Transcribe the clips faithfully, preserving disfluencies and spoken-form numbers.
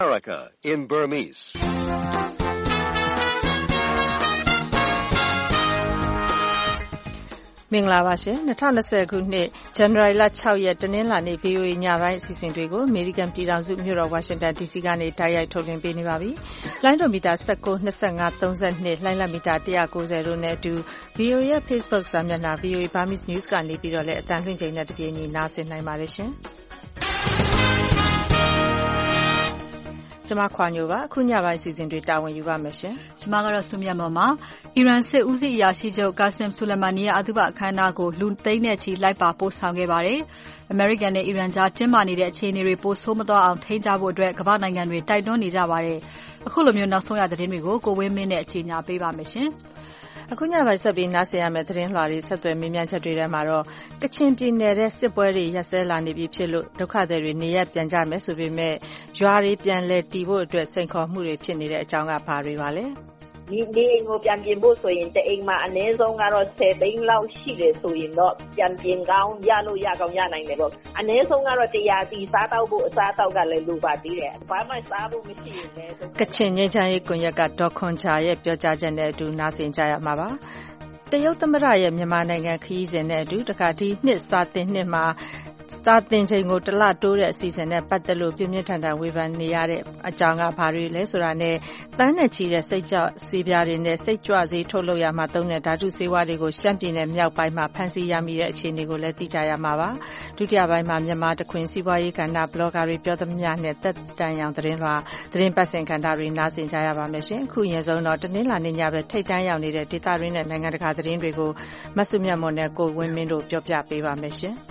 America in Burmese. မင်္ဂလာပါရှင်၂၀၂၀ခုနှစ်ဇန်နဝါရီလ၆ရက်တနင်္လာနေ့ ဗီအိုအေ ညပိုင်းအစီအစဉ်တွေကိုအမေရိကန်ပြည်ထောင်စုမြို့တော်ဝါရှင်တန် ဒီစီ ကနေတိုက်ရိုက်ထုတ်လွှင့်ပေးနေပါပြီ။လိုင်းဒိုမီတာ၁၉ ၂၅ ၃၂လှိုင်းလတ်မီတာ၁၉၀တို့နဲ့အတူ ဗီအိုအေရဲ့ Facebook စာမျက်နှာ ဗီအိုအေ Burmese News ကနေပြီးတော့လည်းအသံလွှင့်ချိန်နဲ့တပြေးညီနားဆင်နိုင်ပါတယ်ရှင်။ကျမခွာညိုပါအခုညပိုင်းအစီအစဉ်တွေတာဝန်ယူပါမယ်ရှင်ကျမကတော့ဆုမြတ်မော်ပါအီရန်စစ်ဦးစီးအရာရှိချုပ်ကာဆမ်ဆူလမန်နီရဲ့အသုဘအခမ်းအနားကိုလူသိန်းနဲ့ချီလိုက်ပါပို့ဆောင်ခဲ့ပါတယ်အမေရိကန်နဲ့အီရန်ကြားတင်းမာနေတဲ့အခြေအနေတွေပိုဆိုးမသွားအောင်ထိန်းချဖို့အတွက်ကမ္ဘာနိုင်ငံတွေတိုက်တွန်းနေကြပါတယ်အခုလိုမျိုးနောက်ဆုံးရသတင်းတွေကိုကိုဝင်းမင်းနဲ့အချိန်ညာပေးပါမယ်ရှင်အခုညပိုင်းဆက်ပြီးနားဆင်ရမယ့်သတင်းလွှာတွေဆက်သွယ်မေးမြန်းချက်တွေထဲမှာတော့ကချင်ပြည်နယ်ရဲ့စစ်ပွဲတွေရပ်ဆဲလာနေပြီဖြစ်လို့ဒုက္ခသည်တွေနေရပ်ပြန်ကြမယ်ဆိုပေမဲ့ရွာတွေပြန်လဲတည်ဖို့အတွက်စိန်ခေါ်မှုတွေဖြစ်နေတဲ့အကြောင်းကဘာတွေပါလဲဒီဒီအိမ်ကိုပြန်ပြင်ဖို့ဆိုရင်တအိမ်မှာအနည်းဆုံးကတော့ဆယ်သိန်းလောက်ရှိတယ်ဆိုရင်တော့ပြန်ပြင်ကောင်းရလို့ရကောင်းရနိုင်တယ်ပေါ့အနည်းဆုံးကတော့တရားတီစားတော့ဖို့အစားတော့ကလည်းလိုပါသေးတယ်ဘာမှစားဖို့မရှိရင်လည်းကချင်ငြိမ်းချမ်းရေးကွန်ရက်ကဒေါ်ခွန်ချာရဲ့ပြောကြားချက်နဲ့အတူနားဆင်ကြရမှာပါတရုတ်သမ္မတရဲ့မြန်မာနိုင်ငံခရီးစဉ်နဲ့အတူတခါဒီနှစ်စာတင်နှစ်မှာစာတင်ချိန်ကိုတလတိုးတဲ့အစီအစဉ်နဲ့ပတ်သက်လို့ပြင်းပြင်းထန်ထန်ဝေဖန်နေရတဲ့အကြောင်းကဘာတွေလဲဆိုတာနဲ့တန်းနဲ့ချီတဲ့စိတ်ကြွဆေးပြားတွေနဲ့စိတ်ကြွဆေးထုတ်လုပ်ရမှာသုံးတဲ့ဓာတုဆေးဝါးတွေကိုရှမ်းပြည်နယ်မြောက်ပိုင်းမှာဖမ်းဆီးရမိတဲ့အခြေအနေကိုလည်းသိကြရမှာပါဒုတိယပိုင်းမှာမြန်မာတခွင်စီးပွားရေးကဏ္ဍဘလော့ဂါတွေပြောသမျှနဲ့သက်တမ်းရောင်သတင်းလွှာသတင်းပတ်စင်ကဏ္ဍတွေနားဆင်ကြရပါမယ်ရှင်အခုရင်ဆုံးတော့တနင်္လာနေ့ညဘက်ထိတ်တန်းရောက်နေတဲ့ဒေသရင်းနဲ့နိုင်ငံတကာသတင်းတွေကိုမဆုမြတ်မွန်နဲ့ကိုဝင်းမင်းတို့ပြောပြပေးပါမယ်ရှင်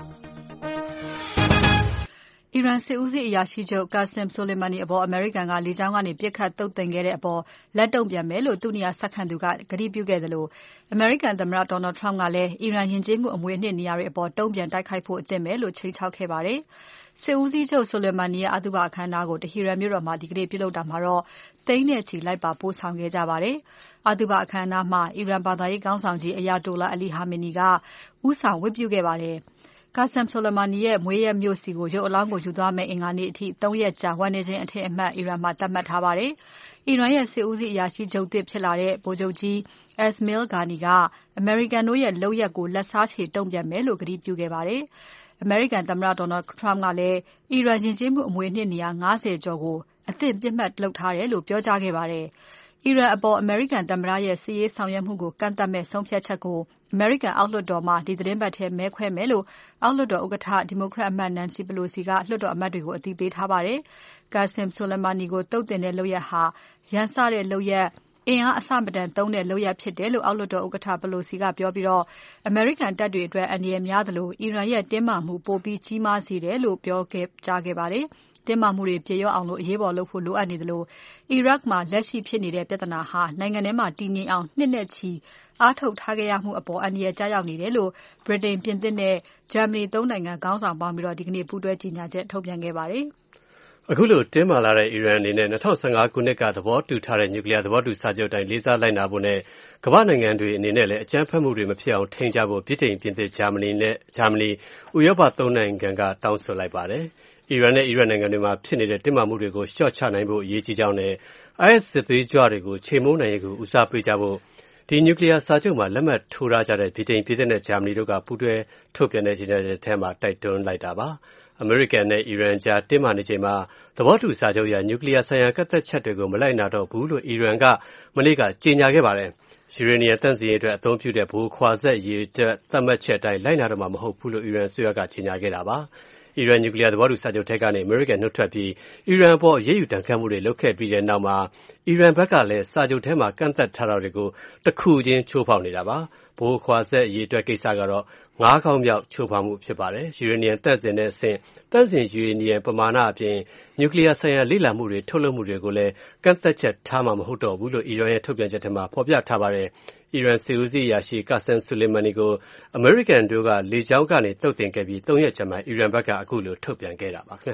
အီရန်စစ်ဦးစီးအရာရှိချုပ်ကာဆမ်ဆိုလီမာနီအပေါ်အမေရိကန်ကလေကြောင်းကနေပစ်ခတ်သုတ်သင်ခဲ့တဲ့အပေါ်လက်တုံ့ပြန်မယ်လို့သူ့နေရာဆက်ခံသူကကတိပြုခဲ့သလိုအမေရိကန်သမ္မတဒေါ်နယ်ထရမ့်ကလည်းအီရန်ယဉ်ကျေးမှုအမွေအနှစ်နေရာတွေအပေါ်တုံ့ပြန်တိုက်ခိုက်ဖို့အသင့်ပဲလို့ချိန်ချောက်ခဲ့ပါတယ်။စစ်ဦးစီးချုပ်ဆိုလီမာနီရဲ့အသုဘအခမ်းအနားကိုတဟီရန်မြို့တော်မှာဒီကနေ့ပြုလုပ်တာမှာတော့သိန်းနဲ့ချီလိုက်ပါပို့ဆောင်ခဲ့ကြပါတယ်။အသုဘအခမ်းအနားမှာအီရန်ဘာသာရေးခေါင်းဆောင်ကြီးအယာတိုလာအလီဟာမီနီကဦးဆောင်ဝတ်ပြုခဲ့ပါတယ်။ကာဆမ်ဆိုလမန်နီရဲ့မွေးရမြို့စီကိုရုပ်အလောင်းကိုယူသွားမယ်အင်္ဂါနေ့အထိ၃ရက်ကြာဝတ်နေခြင်းအထက်အမှတ်အီရန်မှာသတ်မှတ်ထားပါတယ်။အီရန်ရဲ့စစ်ဦးစီးအရာရှိချုပ်သစ်ဖြစ်လာတဲ့ဗိုလ်ချုပ်ကြီး Esmail Ghani ကအမေရိကန်တို့ရဲ့လုပ်ရက်ကိုလက်စားချေတုံ့ပြန်မယ်လို့ကတိပြုခဲ့ပါတယ်။အမေရိကန်သမ္မတဒေါ်နယ်ထရမ့်ကလည်းအီရန်ယဉ်ကျေးမှုအမွေအနှစ်နေရာ၅၀ကျော်ကိုအသင့်ပြစ်မှတ်လုပ်ထားတယ်လို့ပြောကြားခဲ့ပါတယ်။အီရန်အပေါ်အမေရိကန်သမ္မတရဲ့စစ်ရေးဆောင်ရွက်မှုကိုကန့်သတ်မဲ့ဆုံးဖြတ်ချက်ကိုအမေရိကန်အောက်လွှတ်တော်မှာဒီသတင်းပတ်ထဲမဲခွဲမယ်လို့အောက်လွှတ်တော်ဥက္ကဋ္ဌဒီမိုကရက်အမတ်နန်စီပလိုစီကလွှတ်တော်အမတ်တွေကိုအသိပေးထားပါတယ်။ကာဆမ်ဆိုလမန်နီကိုတုတ်တင်တဲ့လုပ်ရက်ဟာရန်စတဲ့လုပ်ရက်အင်အားအဆမတန်သုံးတဲ့လုပ်ရက်ဖြစ်တယ်လို့အောက်လွှတ်တော်ဥက္ကဋ္ဌပလိုစီကပြောပြီးတော့အမေရိကန်တပ်တွေအတွက်အန္တရာယ်များသလိုအီရန်ရဲ့တင်းမာမှုပိုပြီးကြီးမားစေတယ်လို့ပြောခဲ့ကြားခဲ့ပါတယ်။တင်းမာမှုတွေပြေလျော့အောင်လို့အရေးပေါ်လုပ်ဖို့လိုအပ်နေသလိုအီရတ်မှာလက်ရှိဖြစ်နေတဲ့ပြဿနာဟာနိုင်ငံထဲမှာတည်ငြိမ်အောင်နှစ်နဲ့ချီအားထုတ်ထားခဲ့ရမှုအပေါ်အန္တရာယ်ကြားရောက်နေတယ်လို့ဗြိတိန်ပြင်သစ်နဲ့ဂျာမနီသုံးနိုင်ငံခေါင်းဆောင်ပေါင်းပြီးတော့ဒီကနေ့ပူးတွဲကြေညာချက်ထုတ်ပြန်ခဲ့ပါတယ်အခုလိုတင်းမာလာတဲ့အီရန်အနေနဲ့၂၀၁၅ခုနှစ်ကသဘောတူထားတဲ့နျူကလ িয়ার သဘောတူစာချုပ်တိုင်းလေးစားလိုက်နာဖို့နဲ့ကမ္ဘာနိုင်ငံတွေအနေနဲ့လည်းအကြမ်းဖက်မှုတွေမဖြစ်အောင်ထိန်းကြဖို့ဗြိတိန်ပြင်သစ်ဂျာမနီနဲ့ဂျာမနီဥရောပသုံးနိုင်ငံကတောင်းဆိုလိုက်ပါတယ်အီရန်နဲ့အီရတ်နိုင်ငံတွေမှာဖြစ်နေတဲ့တင်းမာမှုတွေကိုလျှော့ချနိုင်ဖို့အရေးကြီးကြောင်းနဲ့ အိုင်အက်စ် စစ်သွေးကြွတွေကိုချေမှုန်းနိုင်ရေးကိုဦးစားပေးကြဖို့ဒီနျူကလ িয়ার စာချုပ်မှာလက်မှတ်ထိုးထားကြတဲ့ဗြိတိန်ပြည်သစ်နဲ့ဂျာမနီတို့ကပူးတွဲထုတ်ပြန်တဲ့ကြေညာချက်ထဲမှာတိုက်တွန်းလိုက်တာပါအမေရိကန်နဲ့အီရန်ကြားတင်းမာနေချိန်မှာသဘောတူစာချုပ်အရနျူကလ িয়ার ဆိုင်ရာကန့်သက်ချက်တွေကိုမလိုက်နာတော့ဘူးလို့အီရန်ကမနေ့ကကြေညာခဲ့ပါတယ်ယူရေနီယံသန့်စင်ရေးအတွက်အသုံးပြုတဲ့ဗဟိုခွာစက်ရေအတွက်သတ်မှတ်ချက်အတိုင်းလိုက်နာတော့မှာမဟုတ်ဘူးလို့အီရန်အစိုးရကကြေညာခဲ့တာပါအီရန်နျူကလ িয়ার သဘောတူစာချုပ်ထဲကနေအမေရိကန်နှုတ်ထွက်ပြီးအီရန်အပေါ်အရေးယူတန်ခတ်မှုတွေလုပ်ခဲ့ပြီးတဲ့နောက်မှာအီရန်ဘက်ကလည်းစာချုပ်ထဲမှာကန့်သက်ထားတာတွေကိုတစ်ခုချင်းချိုးဖောက်နေတာပါဗဟိုခွာစက်အရေးအတွက်ကိစ္စကတော့ငါးခေါက်မြောက်ချိုးဖောက်မှုဖြစ်ပါတယ်ယူရေနီယံသန့်စင်တဲ့အဆင့်သန့်စင်ယူရေနီယံပမာဏအပြင်နျူကလ িয়ার ဆိုင်ရာလေ့လာမှုတွေထုတ်လုပ်မှုတွေကိုလည်းကန့်သက်ချက်ထားမှာမဟုတ်တော့ဘူးလို့အီရန်ရဲ့ထုတ်ပြန်ချက်ထဲမှာဖော်ပြထားပါတယ်အီရန်စစ်ဦးစီးအရာရှိကာဆမ်ဆူလီမာနီကိုအမေရိကန်တို့ကလေကြောင်းကနေတုတ်တင်ခဲ့ပြီး၃ရက်ကြာမှအီရန်ဘက်ကအခုလိုထုတ်ပြန်ခဲ့တာပါခင်ဗျာအ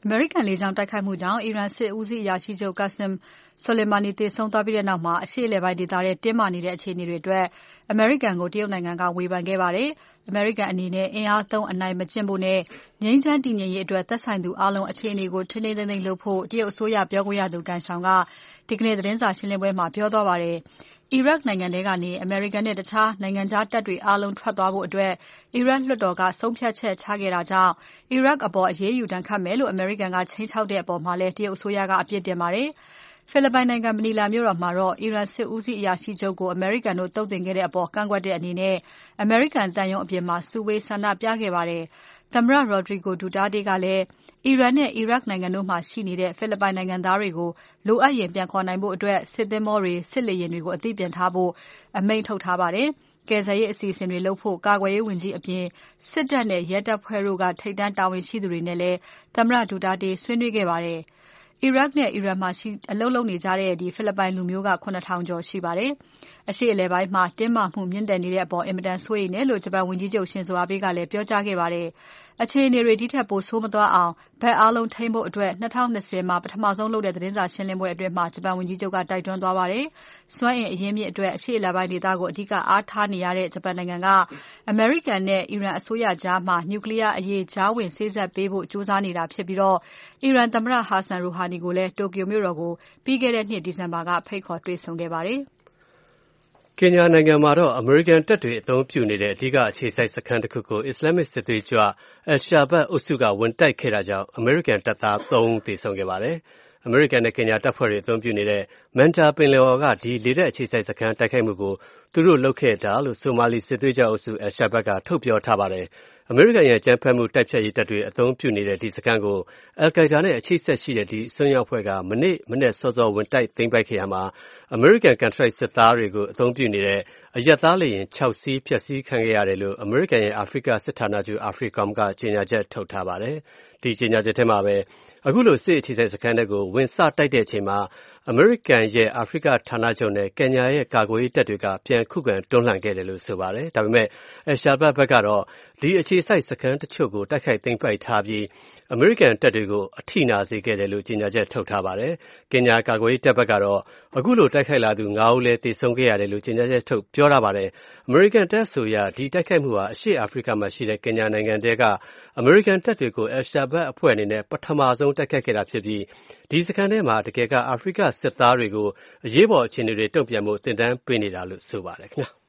အမေရိကန်လေကြောင်းတိုက်ခိုက်မှုကြောင့်အီရန်စစ်ဦးစီးအရာရှိချုပ် Qasem Soleimani သေဆုံးသွားပြီးတဲ့နောက်မှာအရှေ့အလယ်ပိုင်းဒေသရဲ့တင်းမာနေတဲ့အခြေအနေတွေအတွက်အမေရိကန်ကိုတရုတ်နိုင်ငံကဝေဖန်ခဲ့ပါတယ်။အမေရိကန်အနေနဲ့အင်အားသုံးအနိုင်မကျင့်ဖို့နဲ့ငြိမ်းချမ်းတည်ငြိမ်ရေးအတွက်သက်ဆိုင်သူအားလုံးအခြေအနေကိုထိန်းသိမ်းသိမ်းလုပ်ဖို့တရုတ်အစိုးရပြောခွင့်ရသူကန်ဆောင်ကဒီကနေ့သတင်းစာရှင်းလင်းပွဲမှာပြောသွားပါတယ်။အီရတ်နိုင်ငံထဲကနေအမေရိကန်နဲ့တခြားနိုင်ငံခြားတပ်တွေအားလုံးထွက်သွားဖို့အတွက်အီရတ်လွှတ်တော်ကဆုံးဖြတ်ချက်ချခဲ့တာကြောင့်အီရတ်အပေါ်အရေးယူဒဏ်ခတ်မယ်လို့အမေရိကန်ကချိန်ချောက်တဲ့အပေါ်မှာလည်းတရုတ်အစိုးရကအပြစ်တင်ပါတယ်။ဖိလစ်ပိုင်နိုင်ငံမနီလာမြို့တော်မှာတော့အီရန်စစ်ဦးစီးအရာရှိချုပ်ကိုအမေရိကန်တို့တုံ့ပြန်ခဲ့တဲ့အပေါ်ကန့်ကွက်တဲ့အနေနဲ့အမေရိကန်တန်ယုံအပြင်မှာစုဝေးဆန္ဒပြခဲ့ပါတယ်။သမ္မတ Rodrigo Duterte ကလည်းအီရန်နဲ့အီရတ်နိုင်ငံတို့မှာရှိနေတဲ့ဖိလစ်ပိုင်နိုင်ငံသားတွေကိုလိုအပ်ရင်ပြန်ခေါ်နိုင်ဖို့အတွက်စစ်သင်္ဘောတွေစစ်လေယာဉ်တွေကိုအသိပြန်ထားဖို့အမိန့်ထုတ်ထားပါတယ်။ကယ်ဆယ်ရေးအစီအစဉ်တွေလုပ်ဖို့ကာကွယ်ရေးဝန်ကြီးအပြင်စစ်တပ်နဲ့ရဲတပ်ဖွဲ့တို့ကထိပ်တန်းတာဝန်ရှိသူတွေနဲ့လည်းသမ္မတ Duterte ဆွေးနွေးခဲ့ပါတယ်။အီရတ်နဲ့အီရန်မှာရှိအလုပ်လုပ်နေကြတဲ့ဒီဖိလစ်ပိုင်လူမျိုးကခုနှစ်ထောင်ကျော်ရှိပါတယ်။အရှေ့အလယ်ပိုင်းမှာတင်းမာမှုမြင့်တက်နေတဲ့အပေါ်အင်မတန်စိုးရိမ်တယ်လို့ဂျပန်ဝန်ကြီးချုပ်ရှင်ဇိုအာဘေးကလည်းပြောကြားခဲ့ပါတယ်။အခြေအနေတွေဒီထက်ပိုဆိုးမသွားအောင်ဘက်အားလုံးထိန်းဖို့အတွက်၂၀၂၀မှာပထမဆုံးလုပ်တဲ့သတင်းစာရှင်းလင်းပွဲအတွင်းမှာဂျပန်ဝန်ကြီးချုပ်ကတိုက်တွန်းသွားပါတယ်။စွမ်းအင်အရင်းမြစ်အတွက်အရှေ့အလယ်ပိုင်းဒေသကိုအဓိကအားထားနေရတဲ့ဂျပန်နိုင်ငံကအမေရိကန်နဲ့အီရန်အစိုးရကြားမှာနျူကလ িয়ার အရေးကြားဝင်စေ့စပ်ပေးဖို့ကြိုးစားနေတာဖြစ်ပြီးတော့အီရန်သမ္မတ Hassan Rouhani ကိုလည်းတိုကျိုမြို့တော်ကိုပြီးခဲ့တဲ့နှစ်ဒီဇင်ဘာကဖိတ်ခေါ်တွေ့ဆုံခဲ့ပါတယ်။ကင်ညာနိုင်ငံမှာတော့အမေရိကန်တပ်တွေအသုံးပြုနေတဲ့အဓိကအခြေစိုက်စခန်းတစ်ခုကိုအစ္စလာမစ်စစ်သွေးကြွAl-Shabaab အုပ်စုကဝင်တိုက်ခဲ့တာကြောင့်အမေရိကန်တပ်သားသုံးဦးသေဆုံးခဲ့ပါတယ်။အမေရိကန်နဲ့ကင်ညာတပ်ဖွဲ့တွေအသုံးပြုနေတဲ့မန်တာပင်လယ်ော်ကဒီလေတပ်အခြေစိုက်စခန်းတိုက်ခိုက်မှုကိုသူတို့လုပ်ခဲ့တာလို့ဆိုမာလီစစ်သွေးကြွအုပ်စု Al-Shabaab ကထုတ်ပြောထားပါတယ်။အမေရိကန်ရဲ့အကြမ်းဖက်မှုတိုက်ဖျက်ရေးတပ်တွေအသုံးပြုနေတဲ့ဒီစခန်းကိုအယ်လ်ကိုက်ဒါနဲ့အချိတ်ဆက်ရှိတဲ့ဒီအစွန်းရောက်အဖွဲ့ကမနေ့မနေ့စောစောဝင်တိုက်သိမ်းပိုက်ခဲ့ရမှာအမေရိကန်ကန်ထရိုက်စစ်သားတွေကိုအသုံးပြုနေတဲ့အရက်သားလေယာဉ်၆စီးဖျက်ဆီးခံခဲ့ရတယ်လို့အမေရိကန်ရဲ့အာဖရိကစစ်ဌာနချုပ် AFRICOM ကကြေညာချက်ထုတ်ထားပါတယ်။ဒီကြေညာချက်ထဲမှာပဲအခုလိုစစ်အခြေစိုက်စခန်းတွေကိုဝင်စတိုက်တဲ့အချိန်မှာအမေရိကန်ရဲ့အာဖရိကဌာနချုပ်နဲ့ကင်ညာရဲ့ကာကွယ်ရေးတပ်တွေကပြန်ခုခံတွန်းလှန်ခဲ့တယ်လို့ဆိုပါတယ်။ဒါပေမဲ့Al-Shabaab ဘက်ကတော့ဒီအခြေစိုက်စခန်းတချို့ကိုတိုက်ခိုက်သိမ်းပိုက်ထားပြီးအမေရိကန်တပ်တွေကိုအထိနာစေခဲ့တယ်လို့ကြေညာချက်ထုတ်ထားပါတယ်။ကင်ညာကာကွယ်ရေးတပ်ဘက်ကတော့အခုလိုတိုက်ခိုက်လာသူငါးဦးလည်းသေဆုံးခဲ့ရတယ်လို့ကြေညာချက်ထုတ်ပြောထားပါတယ်။အမေရိကန်တပ်ဆိုရဒီတိုက်ခိုက်မှုဟာအရှေ့အာဖရိကမှာရှိတဲ့ကင်ညာနိုင်ငံတဲကအမေရိကန်တပ်တွေကို Al-Shabaab အဖွဲ့အနေနဲ့ပထမဆုံးတိုက်ခိုက်ခဲ့တာဖြစ်ပြီးဒီစခန်းထဲမှာတကယ်ကအာဖရိကစစ်သားတွေကိုအရေးပေါ်အခြေအနေတွေတုံ့ပြန်ဖို့တင်တန်းပေးနေတာလို့ဆိုပါတယ်ခင်ဗျာ။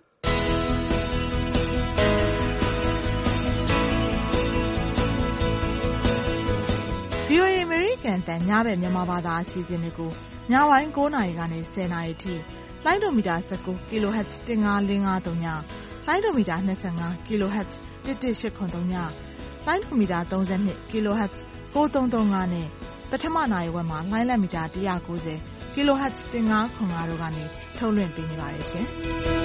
ဗွီအိုအေ American တန်ညဘက်မြန်မာဘာသာအစီအစဉ်တွေကိုညပိုင်း၉နာရီကနေ၁၀နာရီထိလိုင်းဒိုမီတာ၁၉ kilohertz တစ်ငါးလေးငါးသုံးညလိုင်းဒိုမီတာ၂၅ kilohertz တစ်တစ်ရှစ်ခွန်သုံးညလိုင်းဒိုမီတာ၃၂ kilohertz ကိုးသုံးသုံးငါးနဲ့ပထမနာရီဝက်မှာလိုင်းလက်မီတာ၁၉၀ kilohertz တစ်ငါးခွန်ငါးတို့ကနေထုတ်လွှင့်ပေးနေပါတယ်ရှင်။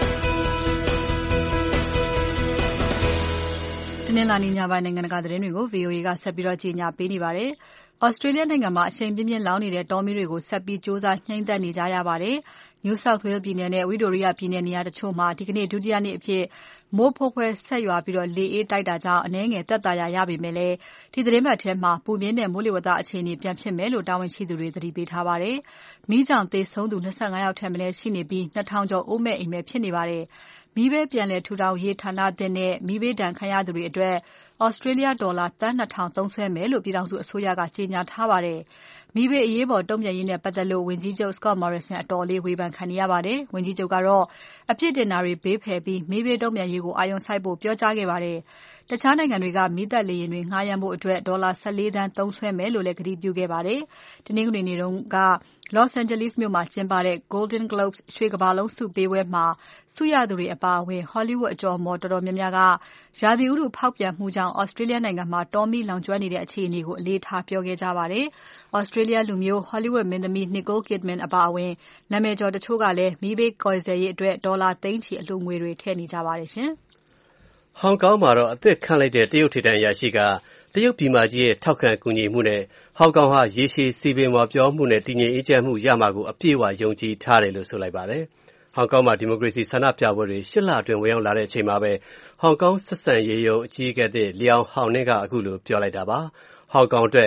တနင်္လာနေ့ညပိုင်းနိုင်ငံတကာသတင်းတွေကို ဗွီအိုအေ ကဆက်ပြီးတော့ကြီးညာပေးနေပါတယ်။ Australia နိုင်ငံမှာအရှိန်ပြင်းပြင်းလောင်နေတဲ့တောမီးတွေကိုဆက်ပြီးစ조사ညှိမ့်သက်နေကြရပါတယ်။ New South Wales ပြည်နယ်နဲ့ Victoria ပြည်နယ်နေရာတချို့မှာဒီကနေ့ဒုတိယနေ့အဖြစ်မိုးဖိုးဖွဲဆက်ရွာပြီးလေအေးတိုက်တာကြောင့်အနည်းငယ်သက်သာရာရပေမဲ့လည်းဒီသတင်းပတ်ထဲမှာပူပြင်းတဲ့မိုးလေဝသအခြေအနေပြန်ဖြစ်မယ်လို့တာဝန်ရှိသူတွေသတိပေးထားပါတယ်။မီးကြောင့်သေဆုံးသူ၂၅ယောက်ထက်မနည်းရှိနေပြီးနှစ်ထောင်ကျော်အိုးမဲ့အိမ်မဲ့ဖြစ်နေပါတယ်။မီးဘေးပြန်လည်ထူထောင်ရေးဌာနသစ်နဲ့မီးဘေးဒဏ်ခံရသူတွေအတွက် Australia ဒေါ်လာသန်းနှစ်ထောင်သုံးစွဲမယ်လို့ပြည်ထောင်စုအစိုးရကကြေညာထားပါတယ်။မီးဘေးအရေးပေါ်တုံ့ပြန်ရေးနဲ့ပတ်သက်လို့ဝန်ကြီးချုပ် Scott Morrison အတော်လေးဝေဖန်ခံနေရပါတယ်။ဝန်ကြီးချုပ်ကတော့အပြစ်တင်တာတွေဘေးဖယ်ပြီးမီးဘေးတုံ့ပြန်ရေးကိုအာရုံစိုက်ဖို့ပြောကြားခဲ့ပါတယ်။တခြားနိုင်ငံတွေကမီးသတ်လေယာဉ်တွေငှားရမ်းဖို့အတွက်ဒေါ်လာ၁၄သန်းသုံးစွဲမယ်လို့လည်းကတိပြုခဲ့ပါတယ်။တနင်္ဂနွေနေ့တုန်းက Los Angeles မြို့မှာကျင်းပတဲ့ Golden Globes ရွှေကမ္ဘာလုံးဆုပေးပွဲမှာဆုရသူတွေအပါအဝင် Hollywood အကျော်အမော်တော်တော်များများကရာသီဥတုဖောက်ပြန်မှုကြောင့် Australia နိုင်ငံမှာတောမီးလောင်ကျွမ်းနေတဲ့အခြေအနေကိုအလေးထားပြောခဲ့ကြပါတယ်။ Australia လူမျိုး Hollywood မင်းသမီး Nicole Kidman အပါအဝင်နာမည်ကျော်တချို့ကလည်းမီးဘေးကယ်ဆယ်ရေးအတွက်ဒေါ်လာသိန်းချီအလှူငွေတွေထည့်နေကြပါတယ်ရှင်။ဟောင်ကောင်မှာတော့အသစ်ခန့်လိုက်တဲ့တရုတ်ထိပ်တန်းအရာရှိကတရုတ်ပြည်မကြီးရဲ့ထောက်ခံကူညီမှုနဲ့ဟောင်ကောင်ဟာရေရှည်စီပင်ပေါ်ပြောမှုနဲ့တည်ငြိမ်အေးချမ်းမှုရမှာကိုအပြည့်အဝယုံကြည်ထားတယ်လို့ဆိုလိုက်ပါတယ်။ဟောင်ကောင်မှာဒီမိုကရေစီဆန္ဒပြပွဲတွေရှစ်လအတွင်းဝင်ရောက်လာတဲ့အချိန်မှာပဲဟောင်ကောင်ဆက်ဆံရေးယုံအကြီးအကဲသစ်လျောင်ဟောင်နင်းကအခုလိုပြောလိုက်တာပါ။ဟောင်ကောင်အတွက်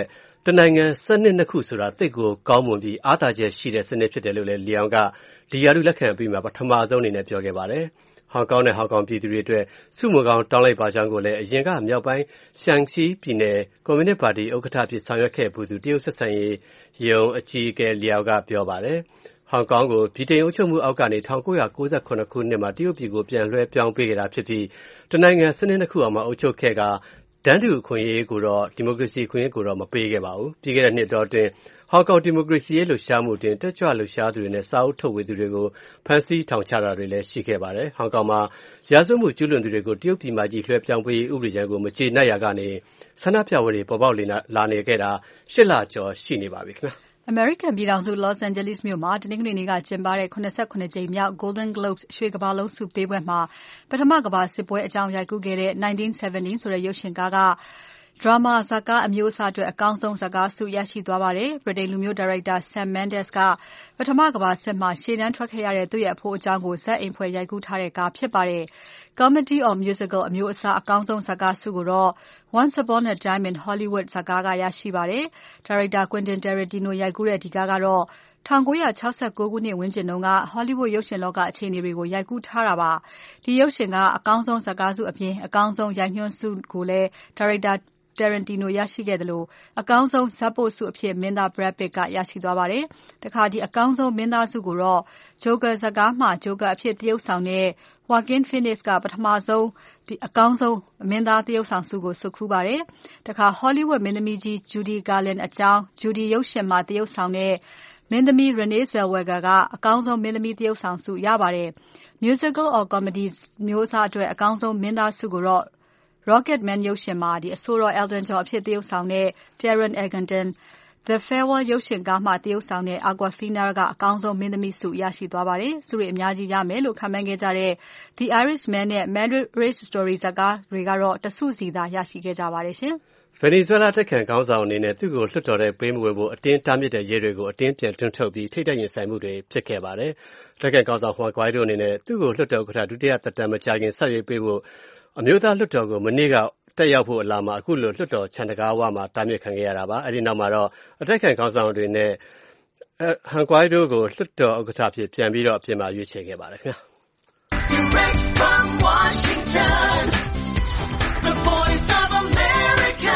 တနိုင်ငံစနစ်နှစ်ခုဆိုတာသိပ်ကိုကောင်းမွန်ပြီးအားသာချက်ရှိတဲ့စနစ်ဖြစ်တယ်လို့လည်းလီအောင်ကဒီရာထူးလက်ခံပြီးမှပထမဆုံးအနေနဲ့ပြောခဲ့ပါတယ်ဟောင်ကောင်နဲ့ဟောင်ကောင်ပြည်သူတွေအတွက်စုမကောင်တောင်းလိုက်ပါကြောင်းကိုလည်းအရင်ကမြောက်ပိုင်းရှန်စီပြည်နယ်ကွန်မြူနစ်ပါတီဥက္ကဋ္ဌဖြစ်ဆောင်ရွက်ခဲ့မှုသူတရုတ်ဆက်ဆံရေးယုံအကြီးအကဲလီအောင်ကပြောပါတယ်ဟောင်ကောင်ကိုဗြိတိန်အုပ်ချုပ်မှုအောက်ကနေ၁၉၉၇ခုနှစ်မှာတရုတ်ပြည်ကိုပြန်လွှဲပြောင်းပေးခဲ့တာဖြစ်ပြီးတနိုင်ငံစနစ်နှစ်ခုအောင်မှာအုပ်ချုပ်ခဲ့ကတန်းတူအခွင့်အရေးကိုတော့ဒီမိုကရေစီအခွင့်အရေးကိုတော့မပေးခဲ့ပါဘူးပြီးခဲ့တဲ့နှစ်တော်တွင်ဟောင်ကောင်ဒီမိုကရေစီရေးလှုပ်ရှားမှုတွင်တက်ကြွလှုပ်ရှားသူတွေနဲ့စာအုပ်ထုတ်ဝေသူတွေကိုဖမ်းဆီးထောင်ချတာတွေလည်းရှိခဲ့ပါတယ်ဟောင်ကောင်မှာရာဇဝတ်မှုကျူးလွန်သူတွေကိုတရုတ်ပြည်မှာကြီးလွှဲပြောင်းပေးဥပဒေကြမ်းကိုမကျေနပ်ရာကနေဆန္ဒပြပွဲတွေပေါ်ပေါက်လာနေခဲ့တာရှစ်လကျော်ရှိနေပါပြီခင်ဗျာအမေရိကန်ပြည်ထောင်စု Los Angeles မြို့မှာတနင်္ဂနွေနေ့ကကျင်းပတဲ့၇၇ကြိမ်မြောက် Golden Globes ရွှေကမ္ဘာလုံးဆုပေးပွဲမှာပထမကမ္ဘာစစ်ပွဲအကြောင်းရိုက်ကူးခဲ့တဲ့nineteen seventeenဆိုတဲ့ရုပ်ရှင်ကားကဒရာမာဇာတ်ကားအမျိုးအစားအတွက်အကောင်းဆုံးဇာတ်ကားဆုရရှိသွားပါတယ်။ ဗြိတိန်လူမျိုးဒါရိုက်တာ Sam Mendes ကပထမကမ္ဘာစစ်မှာရှေ့တန်းထွက်ခဲ့ရတဲ့သူ့ရဲ့အဖိုးအကြောင်းကိုဇာတ်အိမ်ဖွဲ့ရိုက်ကူးထားတဲ့ကားဖြစ်ပါတယ်။ Comedy or Musical အမျိုးအစားအကောင်းဆုံးဇာတ်ကားဆုကိုတော့ Once Upon a Time in Hollywood ဇာတ်ကားကရရှိပါတယ်။ဒါရိုက်တာ Quentin Tarantino ရိုက်ကူးတဲ့ဒီကားကတော့၁၉၆၉ခုနှစ်ဝန်းကျင်တုန်းက Hollywood ရုပ်ရှင်လောကအခြေအနေတွေကိုရိုက်ကူးထားတာပါ။ဒီရုပ်ရှင်ကအကောင်းဆုံးဇာတ်ကားဆုအပြင်အကောင်းဆုံးရိုက်ညွှန်းဆုကိုလည်းဒါရိုက်တာTarantino ရရှိခဲ့တယ်လို့အကောင်းဆုံးဇာတ်ပို့ဆုအဖြစ်မင်းသား Brad Pitt ကရရှိသွားပါတယ်။တခါဒီအကောင်းဆုံးမင်းသားဆုကိုတော့ Joker ဇာတ်ကားမှာ Joker အဖြစ်သရုပ်ဆောင်တဲ့ Joaquin Phoenix ကပထမဆုံးဒီအကောင်းဆုံးမင်းသားသရုပ်ဆောင်ဆုကိုဆွတ်ခူးပါတယ်။တခါ Hollywood မင်းသမီးကြီး Judy Garland အကြောင်း Judy ရုပ်ရှင်မှာသရုပ်ဆောင်တဲ့မင်းသမီး Renee Zellweger ကအကောင်းဆုံးမင်းသမီးသရုပ်ဆောင်ဆုရပါတယ်။ Musical or Comedy မျိုးအစားအတွက်အကောင်းဆုံးမင်းသားဆုကိုတော့Rocketman ရုပ်ရှင်မှာအဆိုတော် Elton John အဖြစ်သရုပ်ဆောင်တဲ့ Taron Egerton, The Farewell ရုပ်ရှင်ကားမှာသရုပ်ဆောင်တဲ့ Awkwafina ကအကောင်းဆုံးမင်းသမီးဆုရရှိသွားပါတယ်။ဆုတွေအများကြီးရမယ်လို့ခန့်မှန်းခဲ့ကြတဲ့ The Irishman နဲ့ Marriage Story ဇာတ်ကားတွေကတော့တဆုစီသာရရှိခဲ့ကြပါတယ်ရှင်။ Venezuela တက်ခံခေါင်းဆောင်အနေနဲ့သူ့ကိုလွှတ်တော်တဲ့ပေးမဝင်ဖို့အတင်းတားမြစ်တဲ့ရဲတွေကိုအတင်းပြန်တွန်းထုတ်ပြီးထိတ်တက်ရင်ဆိုင်မှုတွေဖြစ်ခဲ့ပါတယ်။တက်ခံခေါင်းဆောင် Juan Guaido အနေနဲ့သူ့ကိုလွှတ်တော်ဥက္ကဋ္ဌဒုတိယသက်တမ်းမကြာခင်ဆက်ရွေးပေးဖို့အမျိုးသားလွှတ်တော်ကိုမနေ့ကတက်ရောက်ဖို့အလားမှာအခုလိုလွှတ်တော်ခြံတကားဝမှာတားမြစ်ခံခဲ့ရတာပါ။အဲဒီနောက်မှာတော့အတိုက်ခံခေါင်းဆောင်တွေနဲ့ဟန်ကွိုင်ဒိုကိုလွှတ်တော်ဥက္ကဋ္ဌဖြစ်ပြန်ပြီးတော့အပြင်မှာရွေးချယ်ခဲ့ပါတယ်ခင်ဗျာ။ Direct from Washington, the voice of America,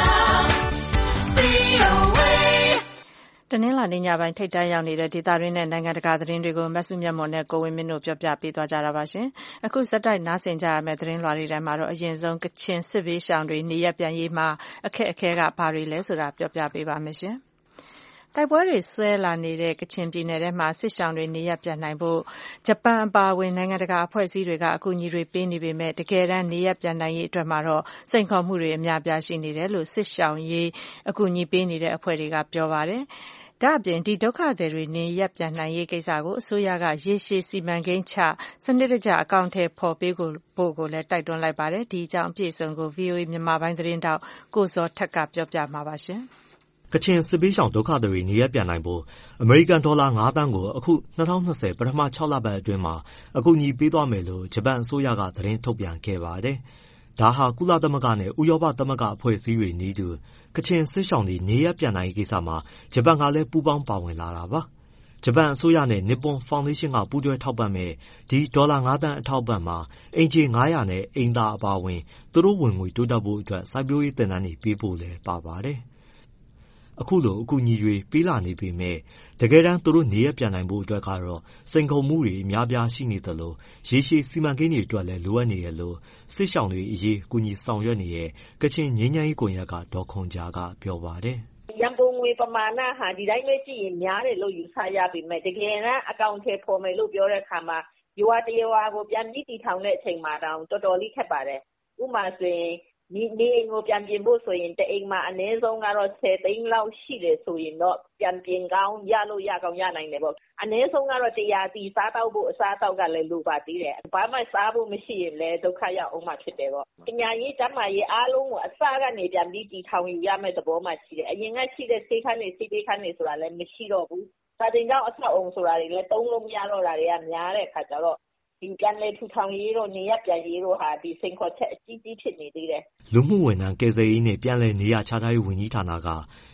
V O A တနင်္လာနေ့ညပိုင်းထိပ်တန်းရောက်နေတဲ့ဒေသတွင်းနဲ့နိုင်ငံတကာသတင်းတွေကိုမဆုမြတ်မွန်နဲ့ကိုဝင်းမင်းတို့ပြောပြပေးသွားကြတာပါရှင်။အခုစက်တိုက်နားဆင်ကြရမယ့်သတင်းလွှာတွေထဲမှာတော့အရင်ဆုံးကချင်စစ်ဘေးရှောင်တွေနေရပ်ပြန်ရေးမှာအခက်အခဲကဘာတွေလဲဆိုတာပြောပြပေးပါမယ်ရှင်။တိုက်ပွဲတွေဆွဲလာနေတဲ့ကချင်ပြည်နယ်ထဲမှာစစ်ရှောင်တွေနေရပ်ပြန်နိုင်ဖို့ဂျပန်အပါအဝင်နိုင်ငံတကာအဖွဲ့အစည်းတွေကအကူအညီတွေပေးနေပေမဲ့တကယ်တမ်းနေရပ်ပြန်နိုင်ရေးအတွက်မှာတော့စိန်ခေါ်မှုတွေအများပြားရှိနေတယ်လို့စစ်ရှောင်ရေးအကူအညီပေးနေတဲ့အဖွဲ့တွေကပြောပါတယ်။ဒါ့အပြင်ဒီဒုက္ခသည်တွေနေရပ်ပြန်နိုင်ရေးကိစ္စကိုအစိုးရကရေရှည်စီမံကိန်းချစနစ်တကျအကောင့်ထဲပေါ်ပေးဖို့ကိုလည်းတိုက်တွန်းလိုက်ပါတယ်။ဒီအကြောင်းအပြည့်အစုံကို V O A မြန်မာပိုင်းသတင်းတောက်ကိုဇော်ထက်ကပြောပြမှာပါရှင်။ကချင်စစ်ဘေးရှောင်ဒုက္ခသည်တွေနေရပ်ပြန်နိုင်ဖို့အမေရိကန်ဒေါ်လာငါးသန်းကိုအခု၂၀၂၀ပထမခြောက်လပတ်အတွင်းမှာအကူအညီပေးသွားမယ်လို့ဂျပန်အစိုးရကသတင်းထုတ်ပြန်ခဲ့ပါတယ်။ဒါဟာကုလသမဂ္ဂနဲ့ဥရောပသမဂ္ဂအဖွဲ့အစည်းတွေနည်းတူကချင်စစ်ရှောင်တွေနေရပ်ပြန်နိုင်ရေးကိစ္စမှာဂျပန်ကလည်းပူးပေါင်းပါဝင်လာတာပါ။ဂျပန်အစိုးရနဲ့ Nippon Foundation ကပူးတွဲထောက်ပံ့မဲ့ဒီဒေါ်လာငါးသန်းအထောက်အပံ့မှာအိမ်ခြေငါးရာနဲ့အိမ်သာအပါအဝင်သူတို့ဝင်ငွေတိုးတက်ဖို့အတွက်စိုက်ပျိုးရေးသင်တန်းတွေပေးဖို့လည်းပါပါတယ်။အခုလိုအကူအညီတွေပေးလာနေပေမဲ့တကယ်တမ်းသူတို့နေရပ်ပြန်နိုင်ဖို့အတွက်ကတော့စိန်ခေါ်မှုတွေအများပြားရှိနေသလိုရေရှည်စီမံကိန်းတွေအတွက်လည်းလိုအပ်နေတယ်လို့စစ်ရှောင်တွေအရေးကူညီဆောင်ရွက်နေတဲ့ကချင်ငြိမ်းချမ်းရေးကွန်ရက်ကဒေါ်ခွန်ဂျာကပြောပါတယ်။ရန်ပုံငွေပမာဏဟာဒီတိုင်းပဲကြည့်ရင်များတယ်လို့ယူဆရပေမဲ့တကယ်တမ်းအကောင့်ထဲပေါ်မယ်လို့ပြောတဲ့အခါမှာရွာတရွာကိုပြန်ပြီးတည်ထောင်တဲ့အချိန်မှာတောင်တော်တော်လေးခက်ပါတယ်။ဥပမာဆိုရင်ဒီနေအိမ်ကိုပြန်ပြင်ဖို့ဆိုရင်တအိမ်မှာအနည်းဆုံးကတော့ဆယ်သိန်းလောက်ရှိတယ်ဆိုရင်တော့ပြန်ပြင်ကောင်းရလို့ရကောင်းရနိုင်တယ်ပေါ့အနည်းဆုံးကတော့တရားတီစားတောက်ဖို့အစားတောက်ကလည်းလိုပါသေးတယ်ဘာမှစားဖို့မရှိရင်လည်းဒုက္ခရောက်အောင်မှဖြစ်တယ်ပေါ့ပညာရေးကျန်းမာရေးအားလုံးကိုအစကနေပြန်ပြီးတည်ထောင်ယူရမယ့်သဘောမှရှိတယ်အရင်ကရှိတဲ့စိတ်ခန်းတွေစိတ်ပေးခန်းတွေဆိုတာလည်းမရှိတော့ဘူးစာတင်ကြောင်းအဆောက်အုံဆိုတာတွေလည်းသုံးလို့မရတော့တာတွေကများတဲ့အခါကျတော့ဒီပြန်လေထူထောင်ရေးတော့နေရပြန်ရေးတော့ဟာဒီစိန်ခေါ်ချက်အကြီးကြီးဖြစ်နေသေးတယ်လူမှုဝန်ထမ်းကယ်ဆယ်ရေးနဲ့ပြန်လည်နေရချထားရေးဝန်ကြီးဌာနက